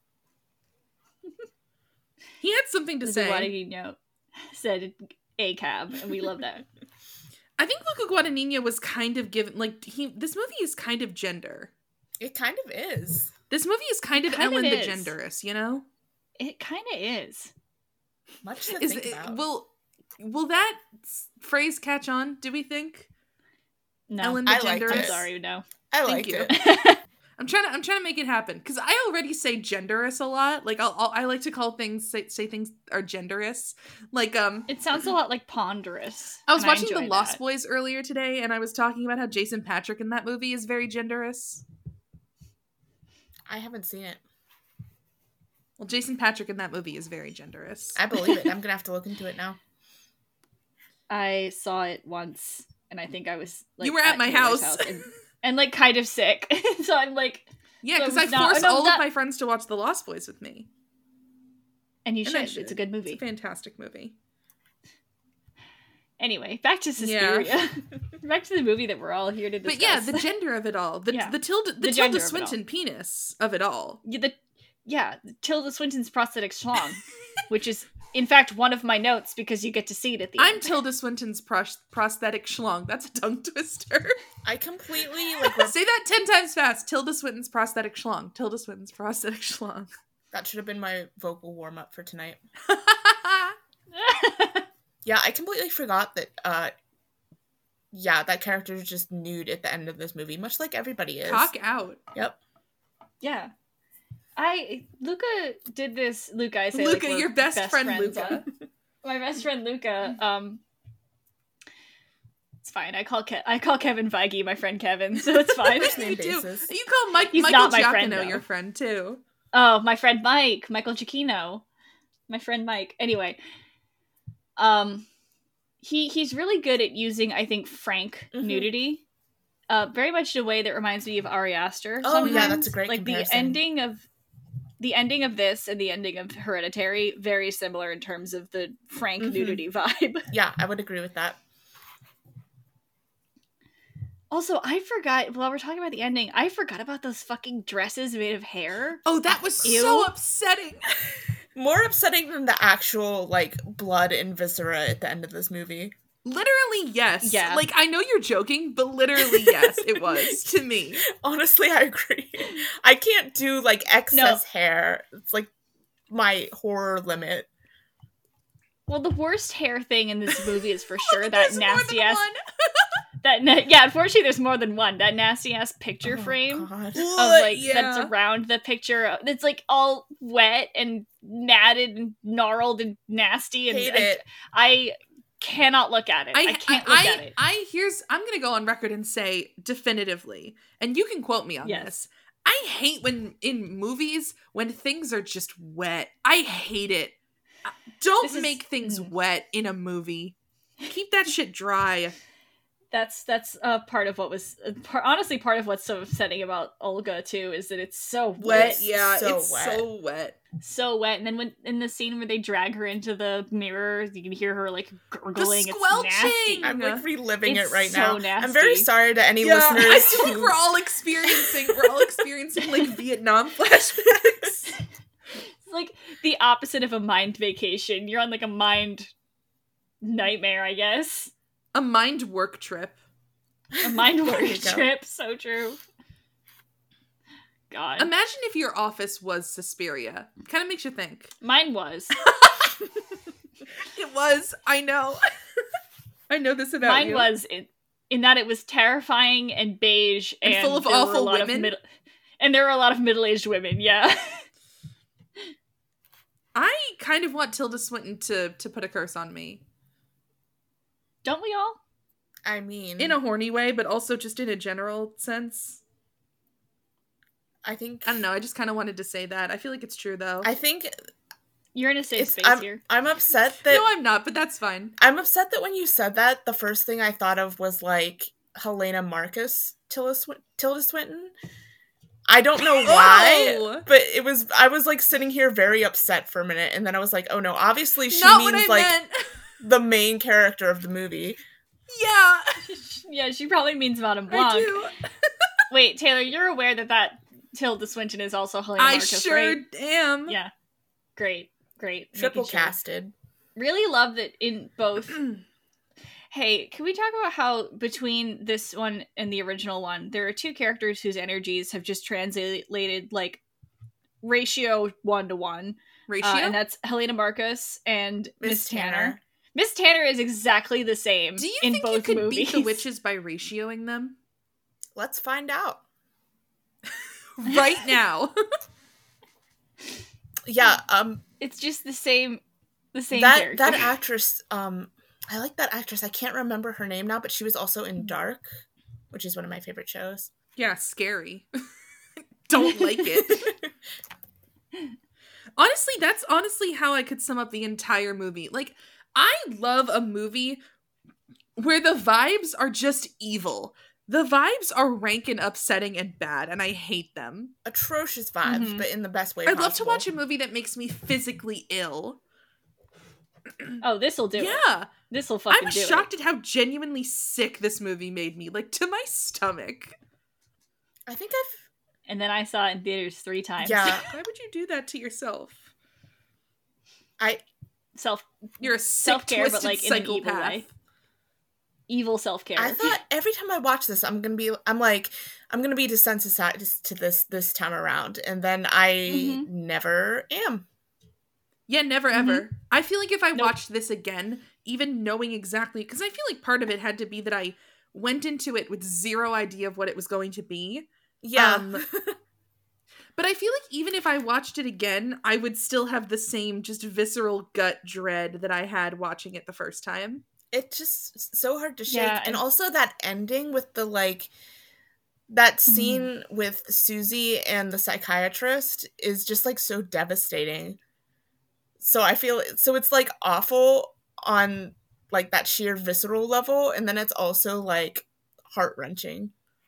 He had something to Luca say. Guadagnino said a cab, and we love that. I think Luca Guadagnino was kind of given like he. This movie is kind of gender. It kind of is. This movie is kind of kind of Ellen is. DeGeneres, you know. It kind of is. Much to Is think it, about. will will that s- phrase catch on? Do we think No, Ellen I liked DeGeneres? I'm it. sorry, no. I Thank liked you. it. I'm trying to I'm trying to make it happen because I already say genderous a lot. Like I'll, I'll I like to call things say, say things are genderous. Like um, It sounds a lot like ponderous. I was and watching The enjoy Lost that. Boys earlier today, and I was talking about how Jason Patrick in that movie is very genderous. I haven't seen it. Well, Jason Patrick in that movie is very genderous. I believe it. I'm gonna have to look into it now. I saw it once, and I think I was like, You were at my Taylor's house. and, and like kind of sick. So I'm like, Yeah, So because I it's not- forced oh, no, all that- of my friends to watch The Lost Boys with me. and you And should. I should. It's a good movie. It's a fantastic movie. Anyway, back to Suspiria. back to the movie that we're all here to discuss. But yeah, the gender of it all. The Yeah. the Tilda the, The Tilda gender of it Swinton all. penis of it all. Yeah, the yeah, Tilda Swinton's prosthetic schlong, which is in fact one of my notes because you get to see it at the I'm end. Tilda Swinton's pros- prosthetic schlong. That's a tongue twister. I completely like re- Say that ten times fast. Tilda Swinton's prosthetic schlong. Tilda Swinton's prosthetic schlong. that should have been my vocal warm up for tonight. Yeah, I completely forgot that. uh Yeah, that character is just nude at the end of this movie, much like everybody is. Cock out. Yep. Yeah. I Luca did this. Luca, I say Luca, like, we're your best, friend, friends Luca. on- my best friend Luca. Um, it's fine. I call Ke- I call Kevin Feige my friend Kevin, so it's fine. First name You do. basis. You call Mike He's Michael not my Giacchino friend, though. your friend too. Oh, my friend Mike, Michael Giacchino, my friend Mike. Anyway, um, he he's really good at using, I think, frank Mhm. nudity. Uh, very much in a way that reminds me of Ari Aster. Oh, yeah, sometimes. that's a great like comparison. the ending of the ending of this and the ending of Hereditary, very similar in terms of the frank Mhm. nudity vibe. Yeah, I would agree with that. Also, I forgot while we're talking about the ending, I forgot about those fucking dresses made of hair. Oh, that was Ew. so upsetting. More upsetting than the actual like blood and viscera at the end of this movie. Literally, yes. Yeah. Like, I know you're joking, but literally, yes, it was to me. Honestly, I agree. I can't do, like, excess No. hair. It's, like, my horror limit. Well, the worst hair thing in this movie is for sure that There's more nasty than ass. one. That na- yeah, unfortunately, there's more than one. That nasty ass picture Oh, frame God. of Ugh, like yeah. that's around the picture. It's like all wet and matted and gnarled and nasty, and Hate I, it. I cannot look at it. I, I can't I, look I, at it. I here's I'm gonna go on record and say definitively, and you can quote me on Yes. this. I hate when in movies when things are just wet. I hate it. Uh, Don't This is- make things mm. wet in a movie. Keep that shit dry. That's that's uh, part of what was uh, par- honestly part of what's so upsetting about Olga too is that it's so wet, Wet, yeah, so it's wet. so wet. so wet. And then when in the scene where they drag her into the mirror, you can hear her like gurgling. It's squelching! nasty. I'm, like, reliving It's it right so now. nasty. I'm very sorry to any Yeah, I listeners feel like who... we're all experiencing we're all experiencing like Vietnam flashbacks. It's like the opposite of a mind vacation. You're on like a mind nightmare, I guess. A mind work trip. A mind There work you go. trip. So true. God. Imagine if your office was Suspiria. Kind of makes you think. Mine was. It was. I know. I know this about Mine you. was in, in that it was terrifying and beige and, And full of there were a awful lot of women? middle- and there were a lot of middle-aged women, yeah. I kind of want Tilda Swinton to to put a curse on me. Don't we all? I mean... In a horny way, but also just in a general sense. I think... I don't know. I just kind of wanted to say that. I feel like it's true, though. I think You're in a safe it's... space I'm, here. I'm upset that... No, I'm not, but that's fine. I'm upset that when you said that, the first thing I thought of was, like, Helena Marcus Tilda, Sw- Tilda Swinton. I don't know why, Oh! but it was... I was, like, sitting here very upset for a minute, and then I was like, oh no, obviously she Not what means, I like, meant. the main character of the movie. Yeah, Yeah, she probably means Madame I Blanc. do. Wait, Taylor, you're aware that that Tilda Swinton is also Helena I Marcus, sure right? am. Yeah. Great, great. Making Triple sure. casted. Really love that in both. Hey, can we talk about how between this one and the original one, there are two characters whose energies have just translated like ratio one to one, Ratio. uh, and that's Helena Marcus and Miss Miss Tanner. Tanner. Miss Tanner is exactly the same. do you in think both you could movies. beat the witches by ratioing them Let's find out. right now? Yeah, um, It's just the same, the same that character. that actress, um, I like that actress. I can't remember her name now, but she was also in Dark, which is one of my favorite shows. Yeah, scary. Don't like it. Honestly, that's honestly how I could sum up the entire movie. Like, I love a movie where the vibes are just evil. The vibes are rank and upsetting and bad, and I hate them. Atrocious vibes, Mhm. but in the best way I'd possible. love to watch a movie that makes me physically ill. Oh, this will do it. Yeah. This will fucking I'm do shocked it. at how genuinely sick this movie made me, like to my stomach. I think I've And then I saw it in theaters three times. yeah, Why would you do that to yourself? I Self You're a sick, self-care, twisted but like in an evil psychopath. way. Evil self-care. I thought every time I watch this, I'm gonna be, I'm like, I'm gonna be desensitized to this this time around, and then I Mhm. never am. Yeah, never ever. I feel like if I Nope. watched this again, even knowing exactly, because I feel like part of it had to be that I went into it with zero idea of what it was going to be. Yeah, Um, But I feel like even if I watched it again, I would still have the same just visceral gut dread that I had watching it the first time. it's just so hard to shake, Yeah, and and- also that ending with the like, that Mm-hmm. scene with Susie and the psychiatrist is just like so devastating. So I feel so it's like awful on like that sheer visceral level, and then it's also like heart wrenching.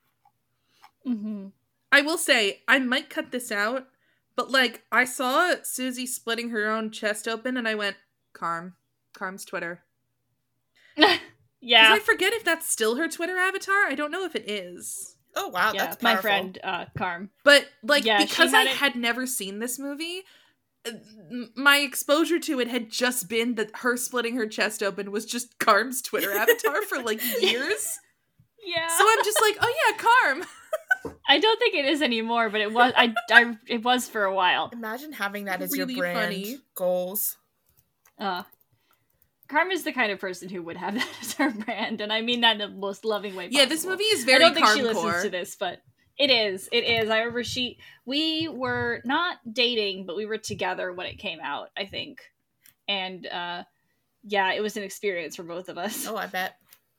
Mm-hmm. I will say, I might cut this out, but like, I saw Susie splitting her own chest open and I went, Carm. Carm's Twitter. Because Yeah. I forget if that's still her Twitter avatar. I don't know if it is. Oh wow, yeah, that's my powerful. friend uh Carm. But like, Yeah, she because had I it- had never seen this movie, my exposure to it had just been that her splitting her chest open was just Carm's Twitter avatar for like years. Yeah. So I'm just like, oh yeah, Carm. I don't think it is anymore, but it was. I, I it was for a while. Imagine having that as Really your brand funny. goals. Uh, Carm is the kind of person who would have that as her brand, and I mean that in the most loving way possible. Yeah, this movie is very I don't think Carm she listens core. to this, but it is. It is. I remember she. We were not dating, but we were together when it came out, I think, and uh, yeah, it was an experience for both of us. Oh, I bet.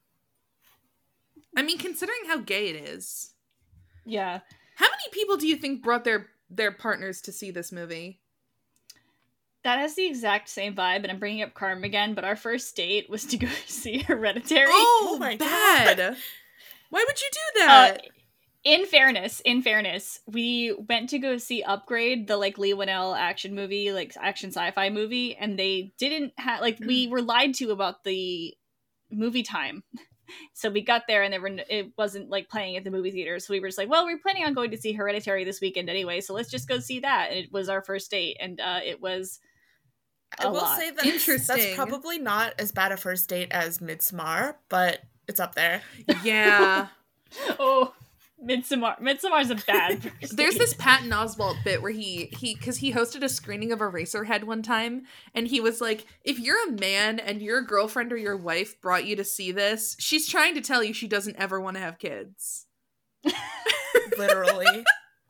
I mean, considering how gay it is. Yeah. How many people do you think brought their their partners to see this movie? That has the exact same vibe, and I'm bringing up Carm again, but our first date was to go see Hereditary. Oh, Oh my bad. Why would you do that? Uh, in fairness, in fairness, we went to go see Upgrade, the like Lee Winnell action movie, like action sci-fi movie, and they didn't have like we were lied to about the movie time. So we got there and they were it wasn't like playing at the movie theater. So we were just like, well, we're planning on going to see Hereditary this weekend anyway, so let's just go see that. And it was our first date, and uh, it was I a will lot. say that Interesting. that's probably not as bad a first date as Midsommar, but it's up there. Yeah. Oh, Midsommar. Midsommar's a bad first There's date. this Patton Oswalt bit where he he because he hosted a screening of Eraserhead one time, and he was like, if you're a man and your girlfriend or your wife brought you to see this, she's trying to tell you she doesn't ever want to have kids. Literally.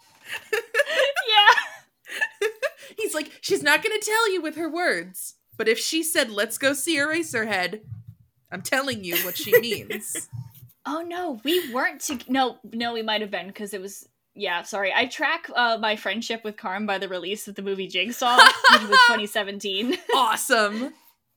Yeah. He's like, she's not going to tell you with her words, but if she said, let's go see Eraserhead, I'm telling you what she means. Oh no, we weren't to no no we might have been because it was yeah sorry I track uh, my friendship with Carm by the release of the movie Jigsaw, which was twenty seventeen. Awesome.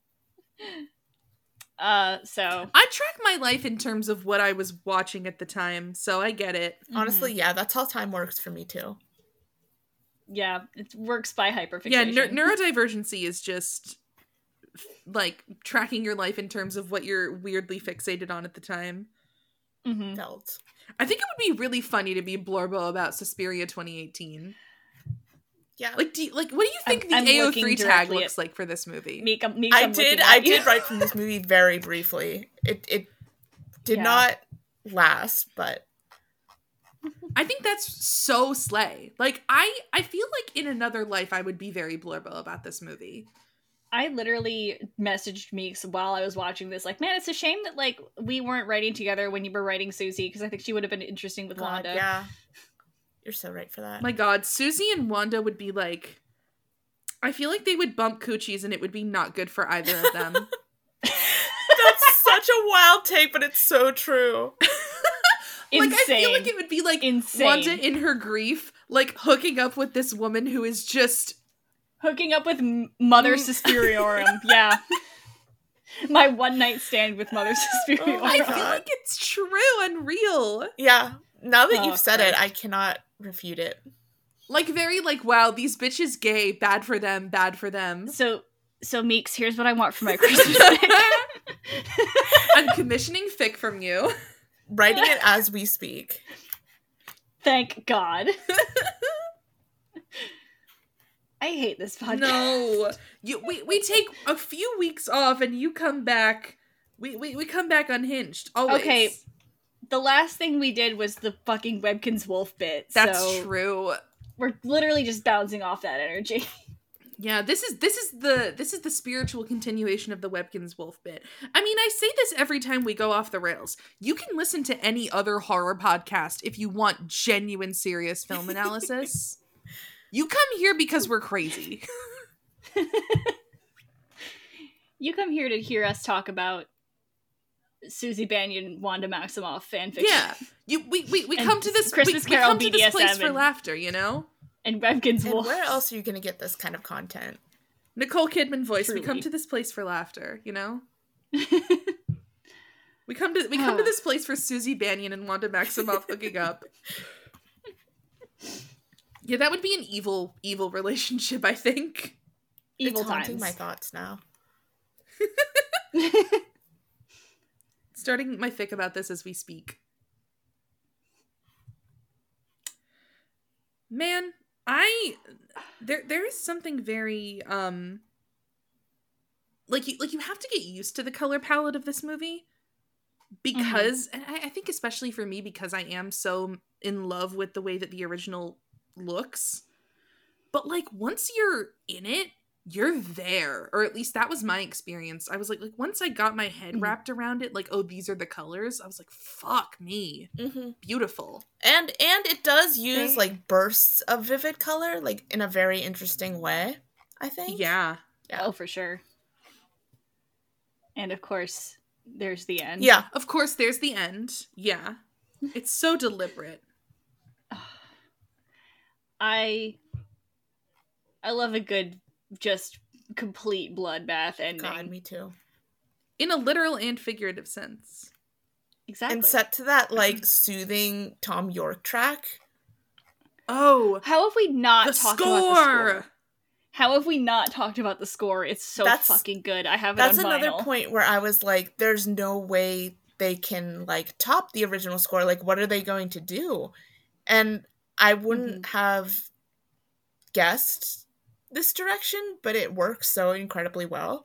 Uh, so I track my life in terms of what I was watching at the time, so I get it. Honestly, yeah, that's how time works for me too. yeah, it works by Yeah, hyperfixation. neur- neurodivergency is just like tracking your life in terms of what you're weirdly fixated on at the time. Mhm. Felt. I think it would be really funny to be Blorbo about Suspiria twenty eighteen. Yeah. Like, do you, like, what do you think I'm- the I'm A O looking three tag directly looks at- like for this movie? Meek, I'm- Meek, I I'm did looking I at you. did write from this movie very briefly. It it did Yeah. not last, but I think that's so slay. Like, I I feel like in another life I would be very Blorbo about this movie. I literally messaged Meeks while I was watching this, like, man, it's a shame that like we weren't writing together when you were writing Susie, because I think she would have been interesting with God, Wanda. yeah. You're so right for that. My God, Susie and Wanda would be like, I feel like they would bump coochies and it would be not good for either of them. That's such a wild take, but it's so true. Insane. Like, I feel like it would be like Insane. Wanda in her grief, like hooking up with this woman who is just Hooking up with M- Mother Mm. Suspiriorum. Yeah. My one night stand with Mother Suspiriorum. Oh my I God. feel like it's true and real. Yeah. Now that Oh, you've said it, Christ. I cannot refute it. Like very like, wow, these bitches gay, bad for them, bad for them. So, so Meeks, here's what I want for my Christmas pick. I'm commissioning fic from you. Writing it as we speak. Thank God. I hate this podcast. No. You we, we take a few weeks off and you come back. We we, we come back unhinged. Always. Okay, The last thing we did was the fucking Webkins Wolf bit. That's so true. We're literally just bouncing off that energy. Yeah, this is this is the this is the spiritual continuation of the Webkins Wolf bit. I mean, I say this every time we go off the rails. You can listen to any other horror podcast if you want genuine, serious film analysis. You come here because we're crazy. You come here to hear us talk about Susie Bannion, Wanda Maximoff fanfiction. Yeah, you we we, we And come to this Christmas we, we Carol come to this place B D S M for and- laughter. You know, And Webkins And Wolf. where else are you going to get this kind of content? Nicole Kidman voice. We come Truly. to this place for laughter. You know, we come to we come to this place for Susie Bannion and Wanda Maximoff hooking up. Yeah, that would be an evil, evil relationship, I think. Evil it's haunting times. my thoughts now. Starting my fic about this as we speak. Man, I there there is something very um like you like you have to get used to the color palette of this movie because mm-hmm. and I, I think especially for me because I am so in love with the way that the original looks. But like once you're in it, you're there, or at least that was my experience. I was like, like once I got my head wrapped around it, like, oh, these are the colors. I was like, fuck me, mm-hmm. beautiful. And and it does use like bursts of vivid color, like in a very interesting way. I think. Yeah. Yeah. Oh, for sure. And of course, there's the end. Yeah. Of course, there's the end. Yeah. It's so deliberate. I. I love a good. Just complete bloodbath ending. God, me too. In a literal and figurative sense. Exactly. And set to that, like, soothing Tom York track. Oh. How have we not the talked score! about the score? How have we not talked about the score? It's so that's, fucking good. I have it on vinyl. That's another point where I was like, there's no way they can, like, top the original score. Like, what are they going to do? And I wouldn't mm-hmm. have guessed this direction, but it works so incredibly well.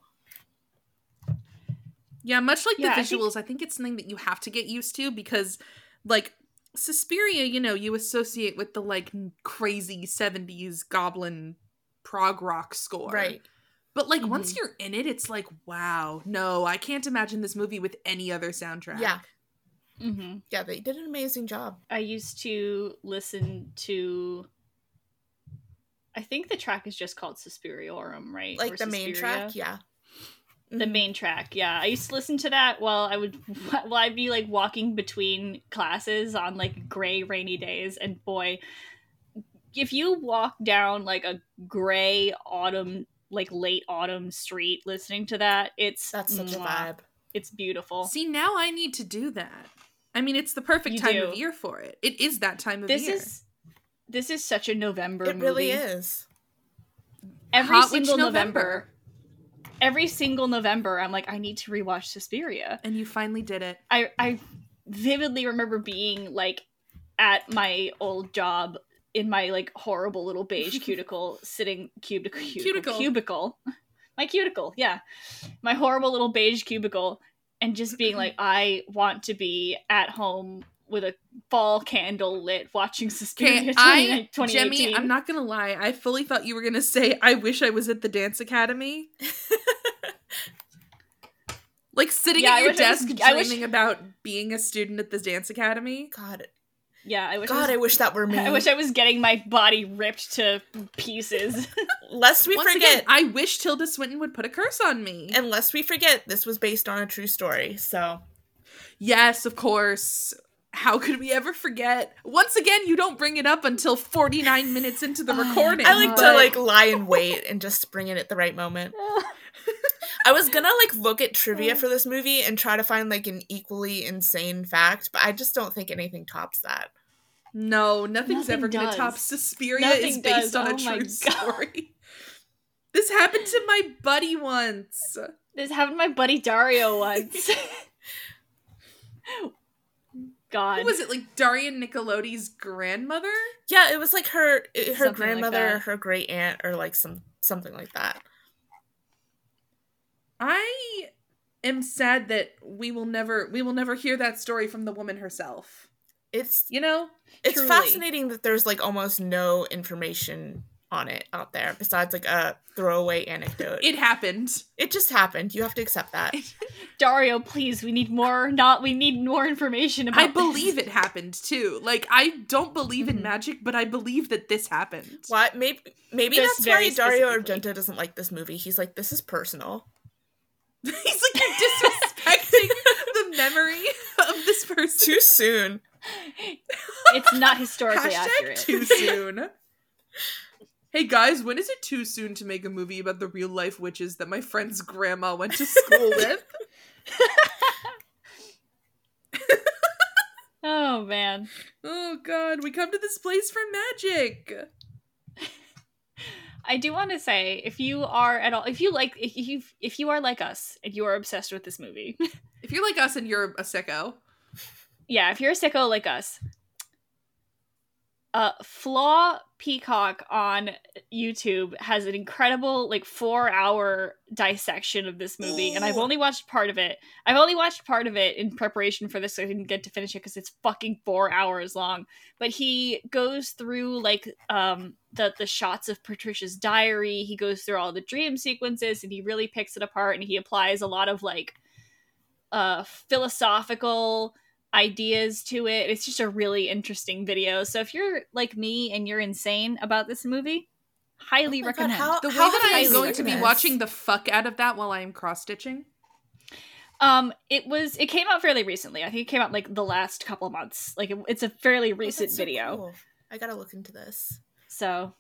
Yeah, much like yeah, the visuals, I think... I think it's something that you have to get used to because, like, Suspiria, you know, you associate with the, like, crazy seventies goblin prog rock score. Right. But, like, mm-hmm. once you're in it, it's like, wow, no, I can't imagine this movie with any other soundtrack. Yeah. Mm-hmm. Yeah, they did an amazing job. I used to listen to... I think the track is just called Suspiriorum, right? Like or the Suspiria. main track, yeah. The main track, yeah. I used to listen to that while I would, while I'd be like walking between classes on like gray, rainy days. And boy, if you walk down like a gray autumn, like late autumn street listening to that, it's that's such mwah, a vibe. It's beautiful. See, now I need to do that. I mean, it's the perfect you time do. of year for it. It is that time of this year. Is, this is such a November it movie. It really is. Every Hot single Witch November. November. Every single November, I'm like, I need to rewatch Suspiria. And you finally did it. I, I vividly remember being, like, at my old job in my, like, horrible little beige cuticle, sitting cubicle, Cuticle. Cubicle. My cuticle, yeah. My horrible little beige cubicle, and just being like, I want to be at home with a fall candle lit watching Suspiria I, twenty eighteen. Jemmy, I'm not gonna lie, I fully thought you were gonna say, I wish I was at the dance academy. Like sitting yeah, at your desk was, dreaming wish... about being a student at the dance academy. God. Yeah, I wish God, I, was, I wish that were me. I wish I was getting my body ripped to pieces. Lest we Once forget. Again, I wish Tilda Swinton would put a curse on me. And lest we forget, this was based on a true story, so. Yes, of course. How could we ever forget? Once again, you don't bring it up until forty-nine minutes into the recording. I like but... to like lie in wait and just bring it at the right moment. I was gonna like look at trivia for this movie and try to find like an equally insane fact, but I just don't think anything tops that. No, nothing's Nothing ever does. gonna top Suspiria Nothing is based does. on Oh a true my story. This happened to my buddy once. This happened to my buddy Dario once. God. Who was it, like Darian Nicoloti's grandmother? Yeah, it was like her her Something grandmother, like or her great aunt, or like some something like that. I am sad that we will never we will never hear that story from the woman herself. It's you know, it's truly. fascinating that there's like almost no information on it out there besides like a throwaway anecdote. It happened. It just happened. You have to accept that. Dario, please, we need more not we need more information about I believe this. it happened too. Like I don't believe Mm-hmm. in magic, but I believe that this happened. What? Maybe maybe Just that's why very Dario specifically. Argento doesn't like this movie. He's like, this is personal. He's like, you're disrespecting the memory of this person. Too soon. It's not historically Hashtag accurate. too soon. Hey guys, when is it too soon to make a movie about the real life witches that my friend's grandma went to school with? Oh man. Oh god, we come to this place for magic. I do want to say, if you are at all, if you like, if you if you are like us and you are obsessed with this movie, If you're like us and you're a sicko, yeah, if you're a sicko like us, Uh, Flaw Peacock on YouTube has an incredible like four hour dissection of this movie, Ooh. and I've only watched part of it. I've only watched part of it in preparation for this, so I didn't get to finish it because it's fucking four hours long. But he goes through like um the the shots of Patricia's diary. He goes through all the dream sequences, and he really picks it apart, and he applies a lot of like uh philosophical ideas to it. It's just a really interesting video. So if you're like me and you're insane about this movie, highly oh recommend. God, how, the way how that I'm going to be this? watching the fuck out of that while I'm cross-stitching. Um, it was it came out fairly recently. I think it came out like the last couple of months. Like it, it's a fairly recent oh, so video. Cool. I gotta look into this. So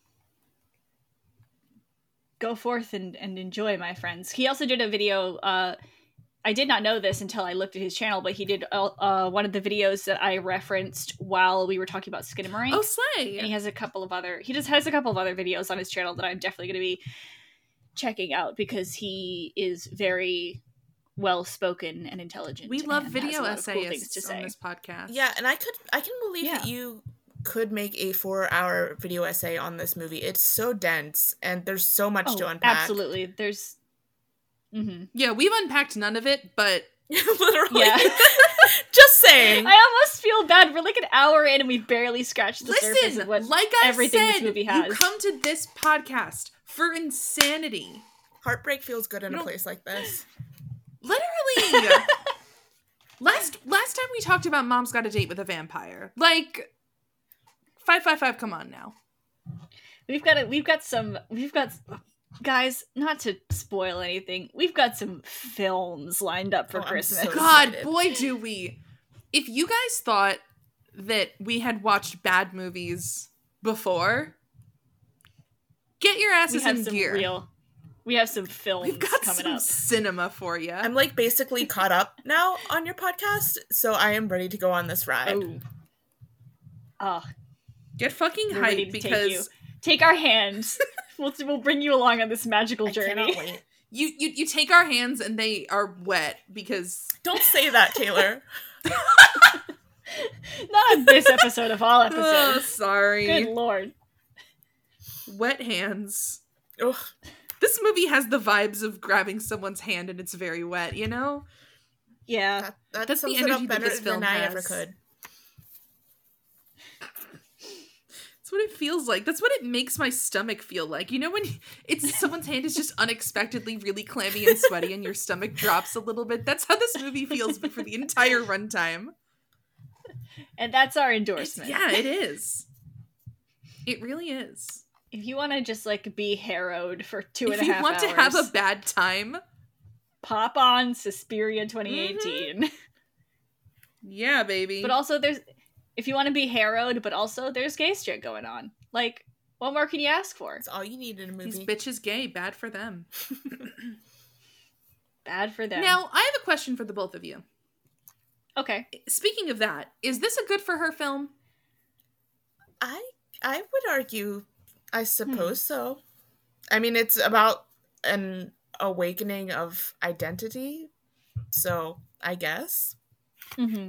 go forth and, and enjoy, my friends. He also did a video. Uh, I did not know this until I looked at his channel, but he did uh, one of the videos that I referenced while we were talking about Skinamarink. Oh, slay! And he has a couple of other, he just has a couple of other videos on his channel that I'm definitely going to be checking out because he is very well-spoken and intelligent. We love and video has a lot of cool things essayists to say. on this podcast. Yeah, and I could, I can believe Yeah. that you could make a four-hour video essay on this movie. It's so dense, and there's so much Oh, to unpack. absolutely. There's Mm-hmm. Yeah, we've unpacked none of it, but literally, Yeah. just saying. I almost feel bad. We're like an hour in and we've barely scratched the surface listen, of what like I everything said, this movie has. you come to this podcast for insanity. Heartbreak feels good in You a know- place like this. Literally. last last time we talked about Mom's Got a Date with a Vampire. Like, five five five. Come on now. We've got a, We've got some. We've got guys. Not to spoil anything. We've got some films lined up for Oh, I'm Christmas. so God, excited. boy, do we. If you guys thought that we had watched bad movies before, get your we asses have in some gear. real. We have some films We've got coming some up. cinema for you. I'm like basically caught up now on your podcast, so I am ready to go on this ride. Oh, Oh, get fucking we're ready hyped to take you. because Take our hands. we'll we'll bring you along on this magical I journey. cannot wait. you, you you take our hands and they are wet because Don't say that, Taylor. Not on this episode of all oh, episodes. sorry, Good lord. wet hands. Ugh. This movie has the vibes of grabbing someone's hand and it's very wet, you know? Yeah. That, that That's the sums it energy up that better this film than I has. ever could. That's what it feels like. That's what it makes my stomach feel like. You know when it's someone's hand is just unexpectedly really clammy and sweaty and your stomach drops a little bit? That's how this movie feels but for the entire runtime. And that's our It's- endorsement. yeah, it is. It really is. If you want to just like be harrowed for two and If a you half want hours, to have a bad time, pop on Suspiria twenty eighteen. yeah, baby. But also, there's if you want to be harrowed, but also there's gay shit going on. Like, what more can you ask for? It's all you need in a These movie. bitches gay, bad for them. Bad for them. Now, I have a question for the both of you. okay. Speaking of that, is this a good for her film? I I would argue, I suppose so. I mean, it's about an awakening of identity, so I guess. Mm-hmm.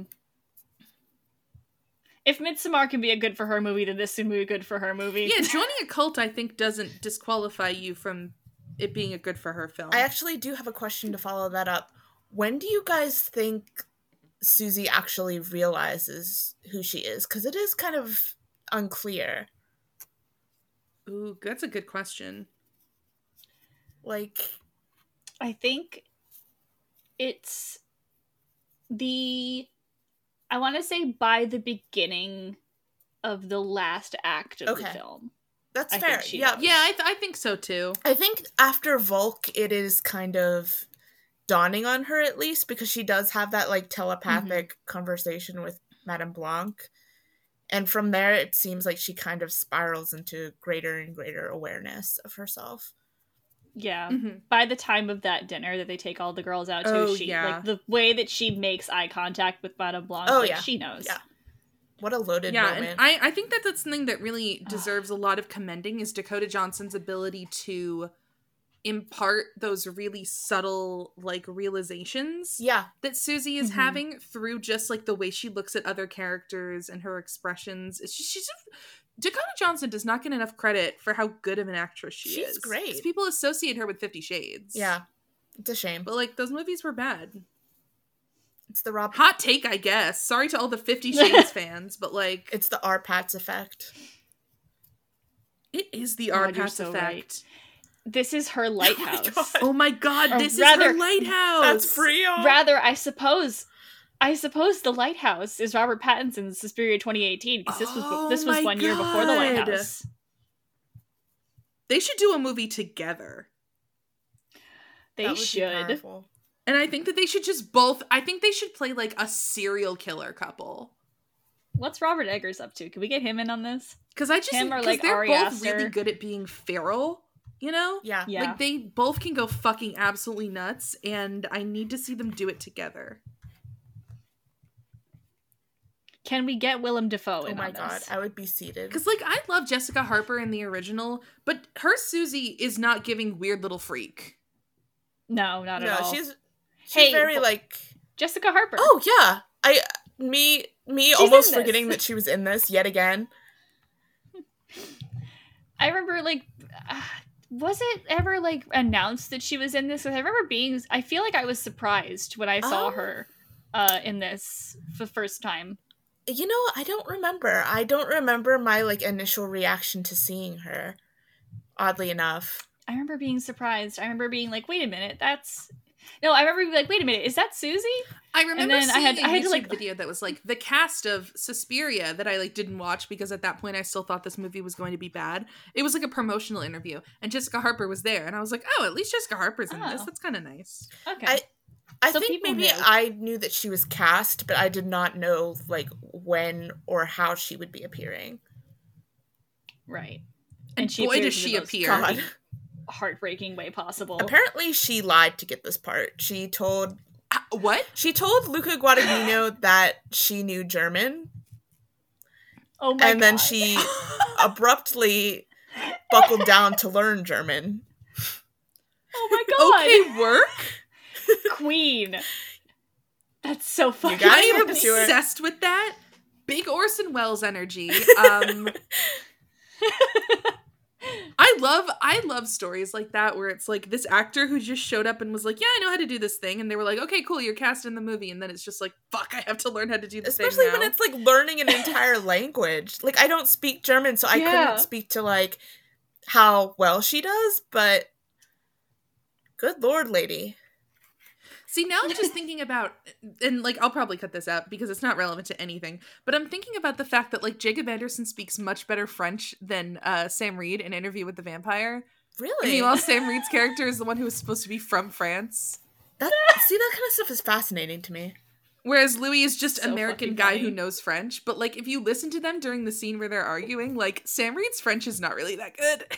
If Midsommar can be a good for her movie, then this can be a good for her movie. Yeah, joining a cult, I think, doesn't disqualify you from it being a good for her film. I actually do have a question to follow that up. When do you guys think Susie actually realizes who she is? Because it is kind of unclear. Ooh, that's a good question. Like, I think it's the I want to say by the beginning of the last act of the Okay. film. that's I fair. think she Yeah. knows. Yeah, I, th- I think so too. I think after Volk, it is kind of dawning on her at least, because she does have that like telepathic Mm-hmm. conversation with Madame Blanc. And from there, it seems like she kind of spirals into greater and greater awareness of herself. Yeah. Mhm. By the time of that dinner that they take all the girls out to, Oh, she yeah. like the way that she makes eye contact with Madame Blanc, Oh, like, yeah. she knows. Yeah. What a loaded Yeah, moment. and I, I think that that's something that really deserves a lot of commending is Dakota Johnson's ability to impart those really subtle, like, realizations yeah. that Susie is Mhm. having through just, like, the way she looks at other characters and her expressions. It's just, she's just Dakota Johnson does not get enough credit for how good of an actress she She's is. She's great. Because people associate her with Fifty Shades. Yeah. It's a shame. But, like, those movies were bad. It's the Rob... Hot take, I guess. Sorry to all the Fifty Shades fans, but, like... It's the R. Pats effect. It is the God, R. you're Pats so effect. right. This is her lighthouse. Oh my god, Or this rather- is her lighthouse! That's Freon. Rather, I suppose... I suppose the lighthouse is Robert Pattinson's Suspiria twenty eighteen, because this was Oh this was my one year before the God. lighthouse. They should do a movie together. They That would be should. powerful. And I think that they should just both... I think they should play, like, a serial killer couple. What's Robert Eggers up to? Can we get him in on this? Because I just... Him or, Because like, they're Ari both Aster. really good at being feral, you know? Yeah. Yeah. Like, they both can go fucking absolutely nuts, and I need to see them do it together. Can we get Willem Dafoe Oh in my on god, this? I would be seated. Because, like, I love Jessica Harper in the original, but her Susie is not giving weird little freak. No, not No, at all. she's she's Hey, very but- like. Jessica Harper. Oh yeah, I me me She's almost in this. forgetting that she was in this yet again. I remember, like, uh, was it ever, like, announced that she was in this? Because I remember being, I feel like I was surprised when I saw Oh. her uh, in this for the first time. You know, I don't remember. I don't remember my like initial reaction to seeing her. Oddly enough. I remember being surprised. I remember being like, wait a minute, that's... No, I remember being like, wait a minute, is that Susie? I remember then I seeing had- a I had to, YouTube like- video that was like the cast of Suspiria that I like didn't watch because at that point I still thought this movie was going to be bad. It was like a promotional interview, and Jessica Harper was there, and I was like, oh, at least Jessica Harper's in this. Oh. That's kind of nice. Okay. I- I So think people maybe knew. I knew that she was cast, but I did not know like when or how she would be appearing. Right. And, And she boy, does appears in the she most appear! God. Heartbreaking way possible. Apparently, she lied to get this part. She told Ah, what? she told Luca Guadagnino that she knew German, Oh my and then God. she abruptly buckled down to learn German. Oh my God. Okay, work. Queen. That's so fucking gotta I give am it to her. obsessed with that. Big Orson Welles energy. Um, I love I love stories like that where it's like this actor who just showed up and was like, yeah, I know how to do this thing, and they were like, okay, cool, you're cast in the movie, and then it's just like, fuck, I have to learn how to do this Especially thing now. when it's like learning an entire language. Like I don't speak German, so I Yeah. couldn't speak to like how well she does, but good lord, lady. See, now I'm just thinking about, and like, I'll probably cut this out because it's not relevant to anything, but I'm thinking about the fact that like Jacob Anderson speaks much better French than uh, Sam Reed in Interview with the Vampire. And Really? meanwhile, Sam Reed's character is the one who was supposed to be from France. That see that kind of stuff is fascinating to me. Whereas Louis is just So American fucking guy funny. who knows French. But like, if you listen to them during the scene where they're arguing, like Sam Reed's French is not really that good.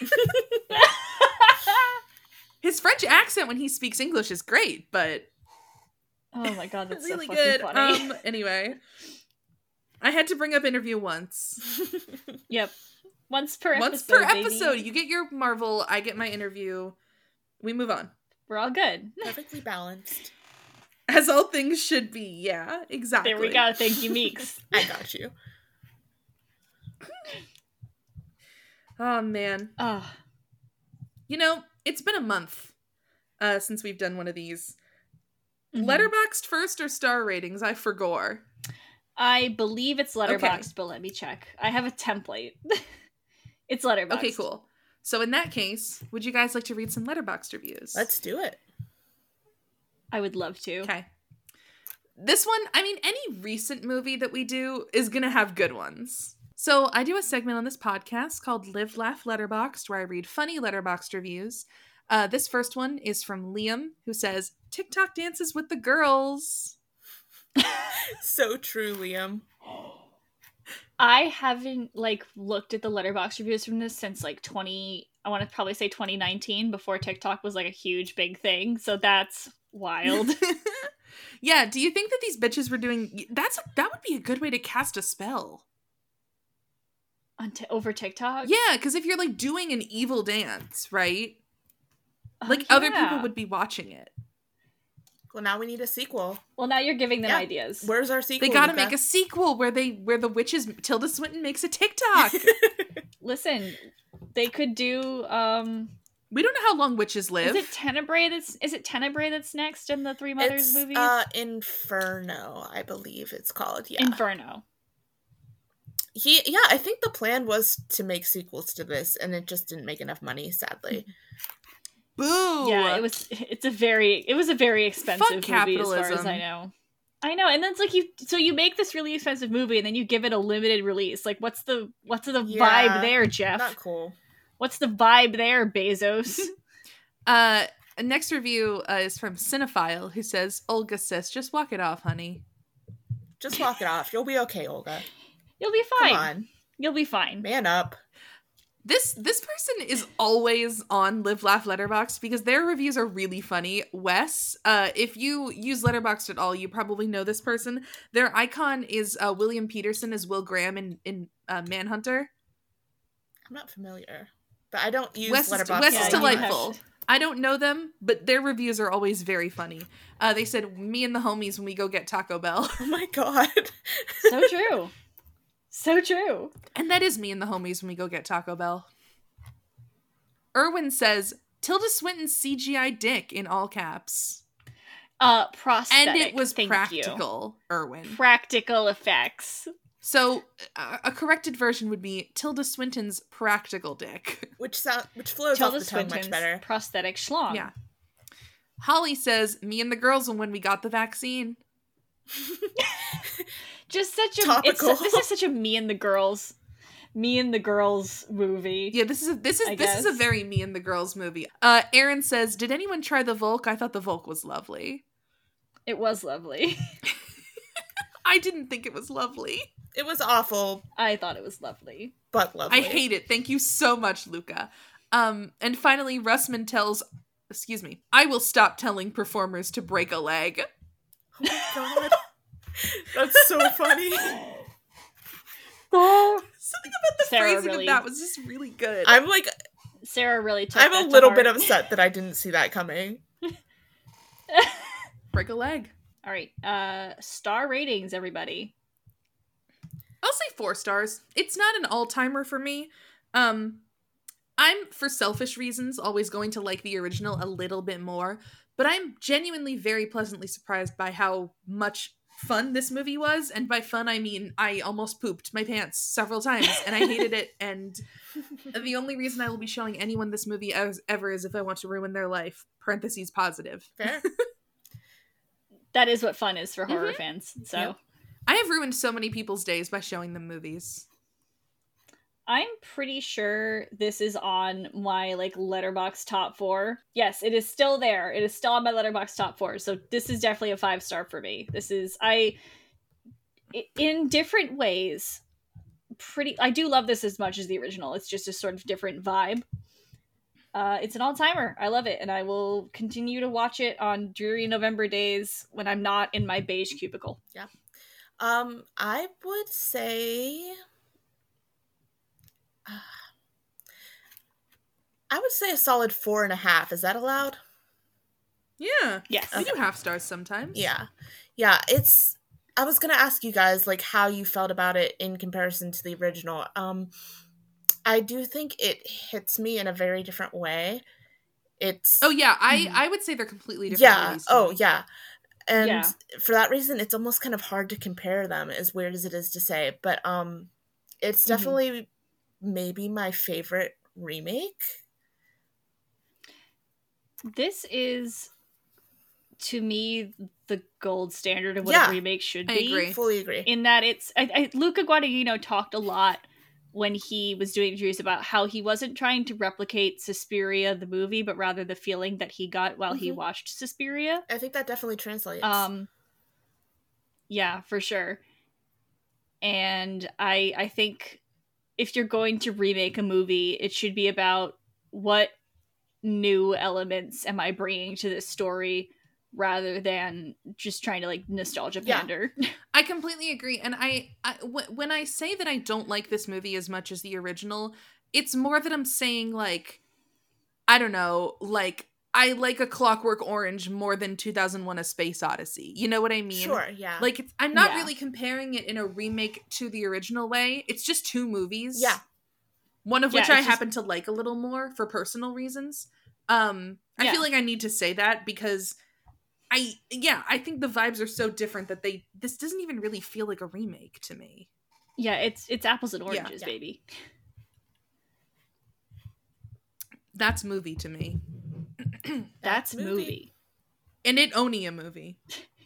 His French accent when he speaks English is great, but Oh my God, that's really so fucking good. funny. Um. Anyway, I had to bring up Interview once. Yep. Once per Once episode. per baby. episode, you get your Marvel, I get my Interview. We move on, We're all good. Perfectly balanced. as all things should be. Yeah, exactly. There we go. Thank you, Meeks. I got you. Oh man. Oh, You know, it's been a month uh, since we've done one of these. mhm. Letterboxd first or star ratings? I forgot. I believe it's letterboxed, but let me check. I have a template. It's letterboxed. Okay, cool. So in that case, would you guys like to read some Letterboxd reviews? Let's do it. I would love to. Okay. This one, I mean, any recent movie that we do is going to have good ones. So I do a segment on this podcast called Live, Laugh, Letterboxd, where I read funny Letterboxd reviews. Uh, this first one is from Liam, who says, TikTok dances with the girls. So true, Liam. I haven't like looked at the letterbox reviews from this since like twenty I want to probably say twenty nineteen, before TikTok was like a huge big thing. So that's wild. Yeah, do you think that these bitches were doing... That's That would be a good way to cast a spell. On t- over TikTok? Yeah, because if you're like doing an evil dance, right? Oh, Like other yeah. people would be watching it. Well, now we need a sequel. Well, now you're giving them Yeah. ideas. Where's our sequel? They gotta Luca? make a sequel where they where the witches Tilda Swinton makes a TikTok. Listen, they could do. um We don't know how long witches live. Is it Tenebrae that's is it Tenebrae that's next in the Three Mothers It's movies? uh, Inferno, I believe it's called. Yeah. Inferno. He, yeah, I think the plan was to make sequels to this, and it just didn't make enough money, sadly. Boo! Yeah, it was. It's a very. It was a very expensive Fuck movie, as far as capitalism. I know. I know, and then it's like you. So you make this really expensive movie, and then you give it a limited release. Like, what's the what's the Yeah, vibe there, Jeff? Not cool. What's the vibe there, Bezos? Uh, next review uh, is from Cinephile, who says, "Olga sis, just walk it off, honey." Just walk it off. You'll be okay, Olga. You'll be fine. Come on. You'll be fine. Man up. This this person is always on Live Laugh Letterboxd because their reviews are really funny. Wes, uh, if you use Letterboxd at all, you probably know this person. Their icon is uh, William Peterson as Will Graham in in uh, Manhunter. I'm not familiar. But I don't use Wes is, Letterboxd. Wes Yeah, is you delightful. have I don't know them, but their reviews are always very funny. Uh, they said, "Me and the homies when we go get Taco Bell," Oh my god. So true. So true. and that is me and the homies when we go get Taco Bell. Erwin says, "Tilda Swinton's C G I dick" in all caps, Uh, prosthetic. and it was thank practical. You. Erwin. Practical effects. So uh, a corrected version would be Tilda Swinton's practical dick. which sound which flows Tilda off the tongue much Swinton's better. prosthetic schlong. Yeah. Holly says, "Me and the girls when we got the vaccine." Just such a. Topical. It's, this is such a me and the girls, me and the girls movie. Yeah, this is a, this is I this is a guess. very me and the girls movie. Uh, Aaron says, "Did anyone try the Volk? I thought the Volk was lovely." It was lovely. I didn't think it was lovely. It was awful, I thought it was lovely. but lovely. I hate it. Thank you so much, Luca. Um, and finally, Russman tells, excuse me, "I will stop telling performers to break a leg." Oh my god. That's so funny. Something about the Sarah phrasing really- of that was just really good. I'm like, Sarah really took I'm that a to little heart. bit upset that I didn't see that coming. Break a leg. All right. Uh, star ratings, everybody. I'll say four stars. It's not an all-timer for me. Um, I'm, for selfish reasons, always going to like the original a little bit more, but I'm genuinely very pleasantly surprised by how much fun this movie was, and by fun I mean I almost pooped my pants several times, and I hated it, and the only reason I will be showing anyone this movie as, ever is if I want to ruin their life. Parentheses positive. Fair. That is what fun is for horror Mhm. fans. So Yep. I have ruined so many people's days by showing them movies. I'm pretty sure this is on my like Letterboxd top four. Yes, it is still there. It is still on my Letterboxd top four. So this is definitely a five star for me. This is I i- in different ways. Pretty. I do love this as much as the original. It's just a sort of different vibe. Uh, it's an all timer. I love it, and I will continue to watch it on dreary November days when I'm not in my beige cubicle. Um, I would say, I would say a solid four and a half. Is that allowed? Yeah. Yes. We do half stars sometimes. Yeah, yeah. It's. I was gonna ask you guys like how you felt about it in comparison to the original. Um, I do think it hits me in a very different way. It's. Oh yeah, I Mhm. I would say they're completely different yeah. movies to Oh me. yeah. And Yeah. for that reason, it's almost kind of hard to compare them, as weird as it is to say. But um, it's Mhm. definitely maybe my favorite remake. This is, to me, the gold standard of what Yeah, a remake should I be. agree. Fully agree. In that it's, I, I, Luca Guadagnino talked a lot when he was doing interviews about how he wasn't trying to replicate Suspiria the movie, but rather the feeling that he got while he Mhm. watched Suspiria. I think that definitely translates. Um, yeah, for sure. And I, I think if you're going to remake a movie, it should be about what new elements am I bringing to this story, rather than just trying to like nostalgia Yeah. pander. I completely agree, and I, I w- when I say that I don't like this movie as much as the original, it's more that I'm saying like, I don't know, like I like A Clockwork Orange more than two thousand one: A Space Odyssey. You know what I mean? Sure, yeah. Like, it's, I'm not Yeah. really comparing it in a remake to the original way. It's just two movies. Yeah. One of Yeah, which I it's just- happen to like a little more for personal reasons. Um, I Yeah. feel like I need to say that because I, yeah, I think the vibes are so different that they, this doesn't even really feel like a remake to me. Yeah, it's it's apples and Yeah. oranges, Yeah. baby. That's movie to me. That's movie. movie. And it only a movie.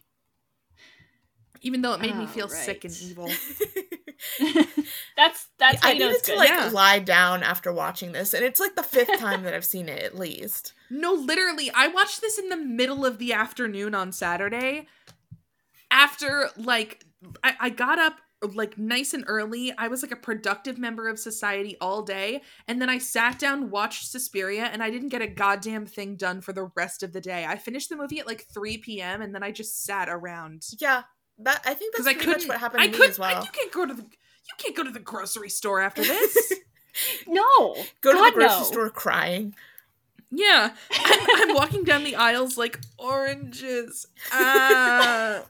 Even though it made me feel Oh, sick and right. evil. that's that's how I you know needed it's to good. like Yeah. lie down after watching this, and it's like the fifth time that I've seen it at least. No, literally, I watched this in the middle of the afternoon on Saturday. After, like, I, I got up, like, nice and early. I was, like, a productive member of society all day. And then I sat down, watched Suspiria, and I didn't get a goddamn thing done for the rest of the day. I finished the movie at, like, three p.m., and then I just sat around. Yeah, that I think that's Because I pretty couldn't, much what happened I to me couldn't, as well. you can't go to the, you can't go to the grocery store after this. No, Go to God, the grocery no. store crying. Yeah, I'm, I'm walking down the aisles like oranges. Ah.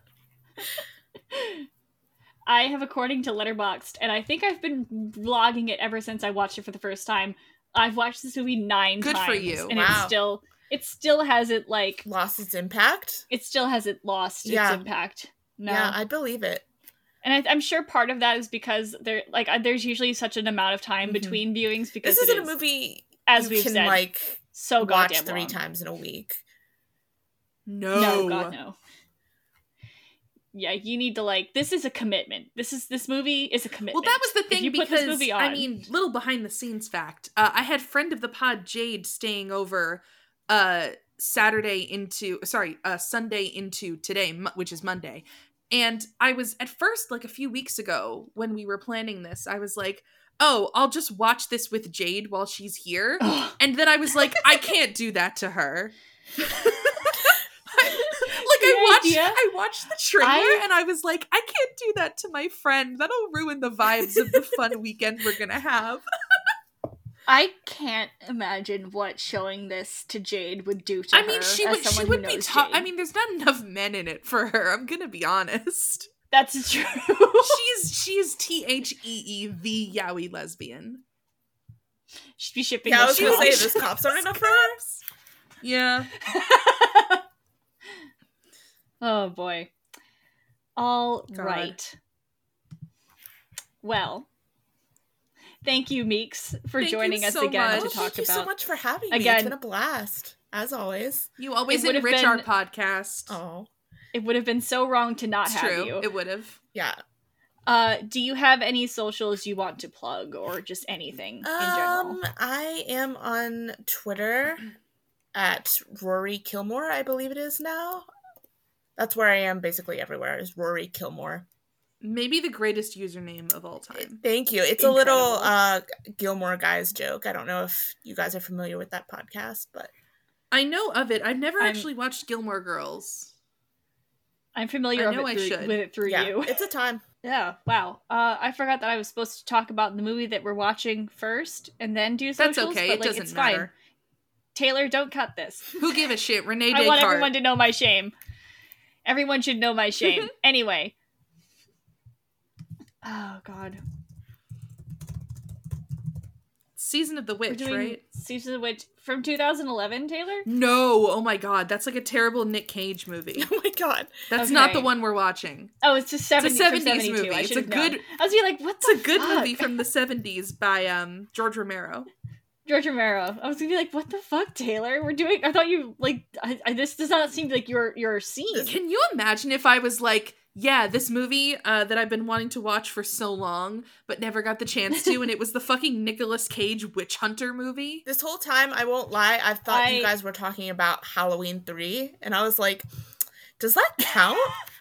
I have, according to Letterboxd, and I think I've been vlogging it ever since I watched it for the first time. I've watched this movie nine Good times, for you. and Wow. it still it still hasn't like Lost its impact. it still hasn't lost Yeah. its impact. No, Yeah, I believe it. and I, I'm sure part of that is because there like uh, there's usually such an amount of time Mhm. between viewings because This it isn't is, a movie as you we've can said, like so watch goddamn three long. times in a week. No. No, God, no. Yeah, you need to like. This is a commitment. This is this movie is a commitment. Well, that was the If thing you put because this movie on, I mean, little behind the scenes fact. Uh, I had friend of the pod Jade staying over uh Saturday into sorry, uh Sunday into today, mo- which is Monday. And I was at first like a few weeks ago when we were planning this, I was like, "Oh, I'll just watch this with Jade while she's here." Ugh. And then I was like, "I can't do that to her." Like The I watched, idea- I watched the trailer I- and I was like, I can't do that to my friend. That'll ruin the vibes of the fun weekend we're gonna have. I can't imagine what showing this to Jade would do to I her. mean, she as would, she someone would who be knows tough. Jade. I mean, there's not enough men in it for her. I'm gonna be honest. that's true. She's she's T H E E the yaoi lesbian. She'd be shipping. Yeah, I those was gonna say cops. those cops aren't enough for her. Yeah. Oh boy. All God. right. Well, thank you, Meeks, for Thank you joining us so again much. to Oh, talk thank you about. so much for having me. Again- It's been a blast, as always. You always It would've enrich been- our podcast. Oh, It would have been so wrong to not it's have true. you. It would have. yeah. Uh, do you have any socials you want to plug, or just anything in general? Um, I am on Twitter at Rory Kilmore, I believe it is now. That's where I am basically everywhere, is Rory Kilmore. Maybe the greatest username of all time. Thank you. It's a little Incredible. uh Gilmore Guys joke. I don't know if you guys are familiar with that podcast, but I know of it. I've never I'm- actually watched Gilmore Girls. I'm familiar I of know it I through, should. with it through yeah, you. it's a time. Yeah, wow. Uh, I forgot that I was supposed to talk about the movie that we're watching first, and then do socials. That's okay. But, It like, doesn't it's matter. fine. Taylor, don't cut this. Who give a shit? Renee I Descartes. want everyone to know my shame. Everyone should know my shame. Anyway. Oh God. Season of the We're Witch, doing right? Season of the Witch from two thousand eleven, Taylor? No. Oh my god. That's like a terrible Nick Cage movie. Oh my god. That's not Okay. the one we're watching. Oh, it's just seventy, from seventies seventy-two. movie. I It's should a have known. good- I was gonna be like, what It's the a good fuck? movie from the seventies by um George Romero. George Romero. I was gonna be like, what the fuck, Taylor? We're doing. I thought you like. I, I, this does not seem like your your scene. Can you imagine if I was like, yeah, this movie uh, that I've been wanting to watch for so long, but never got the chance to, and it was the fucking Nicolas Cage Witch Hunter movie? This whole time, I won't lie, I've thought I- you guys were talking about Halloween three, and I was like, does that count?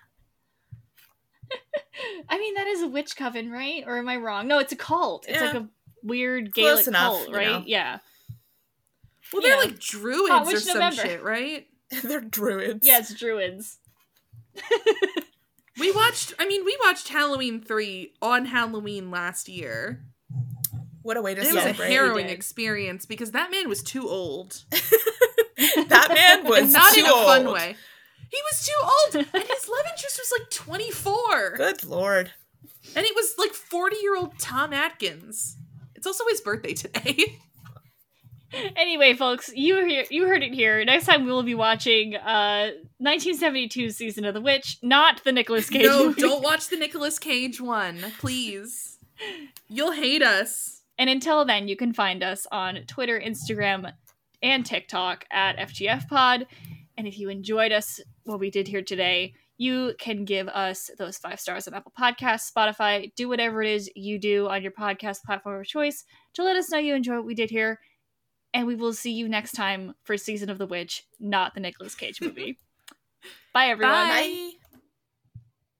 I mean, that is a witch coven, right? Or am I wrong? No, it's a cult. It's Yeah. like a weird Close Gaelic enough, cult, you right? know. Yeah. Well, they're Yeah. like druids Hot or Witch some November. shit, right? They're druids. Yeah, it's druids. We watched, I mean, we watched Halloween three on Halloween last year. What a way to And it was a celebrate. harrowing did. experience because that man was too old. That man was And not too in a fun old. way. He was too old, and his love interest was like twenty-four. Good lord. And it was like forty-year-old Tom Atkins. It's also his birthday today. Anyway, folks, you hear, you heard it here. Next time we will be watching uh nineteen seventy-two Season of the Witch, not the Nicolas Cage No, movie. don't watch the Nicolas Cage one, please. You'll hate us. And until then, you can find us on Twitter, Instagram, and TikTok at F G F Pod. And if you enjoyed us, what we did here today, you can give us those five stars on Apple Podcasts, Spotify, do whatever it is you do on your podcast platform of choice to let us know you enjoy what we did here. And we will see you next time for Season of the Witch, not the Nicolas Cage movie. Bye, everyone. Bye. Bye.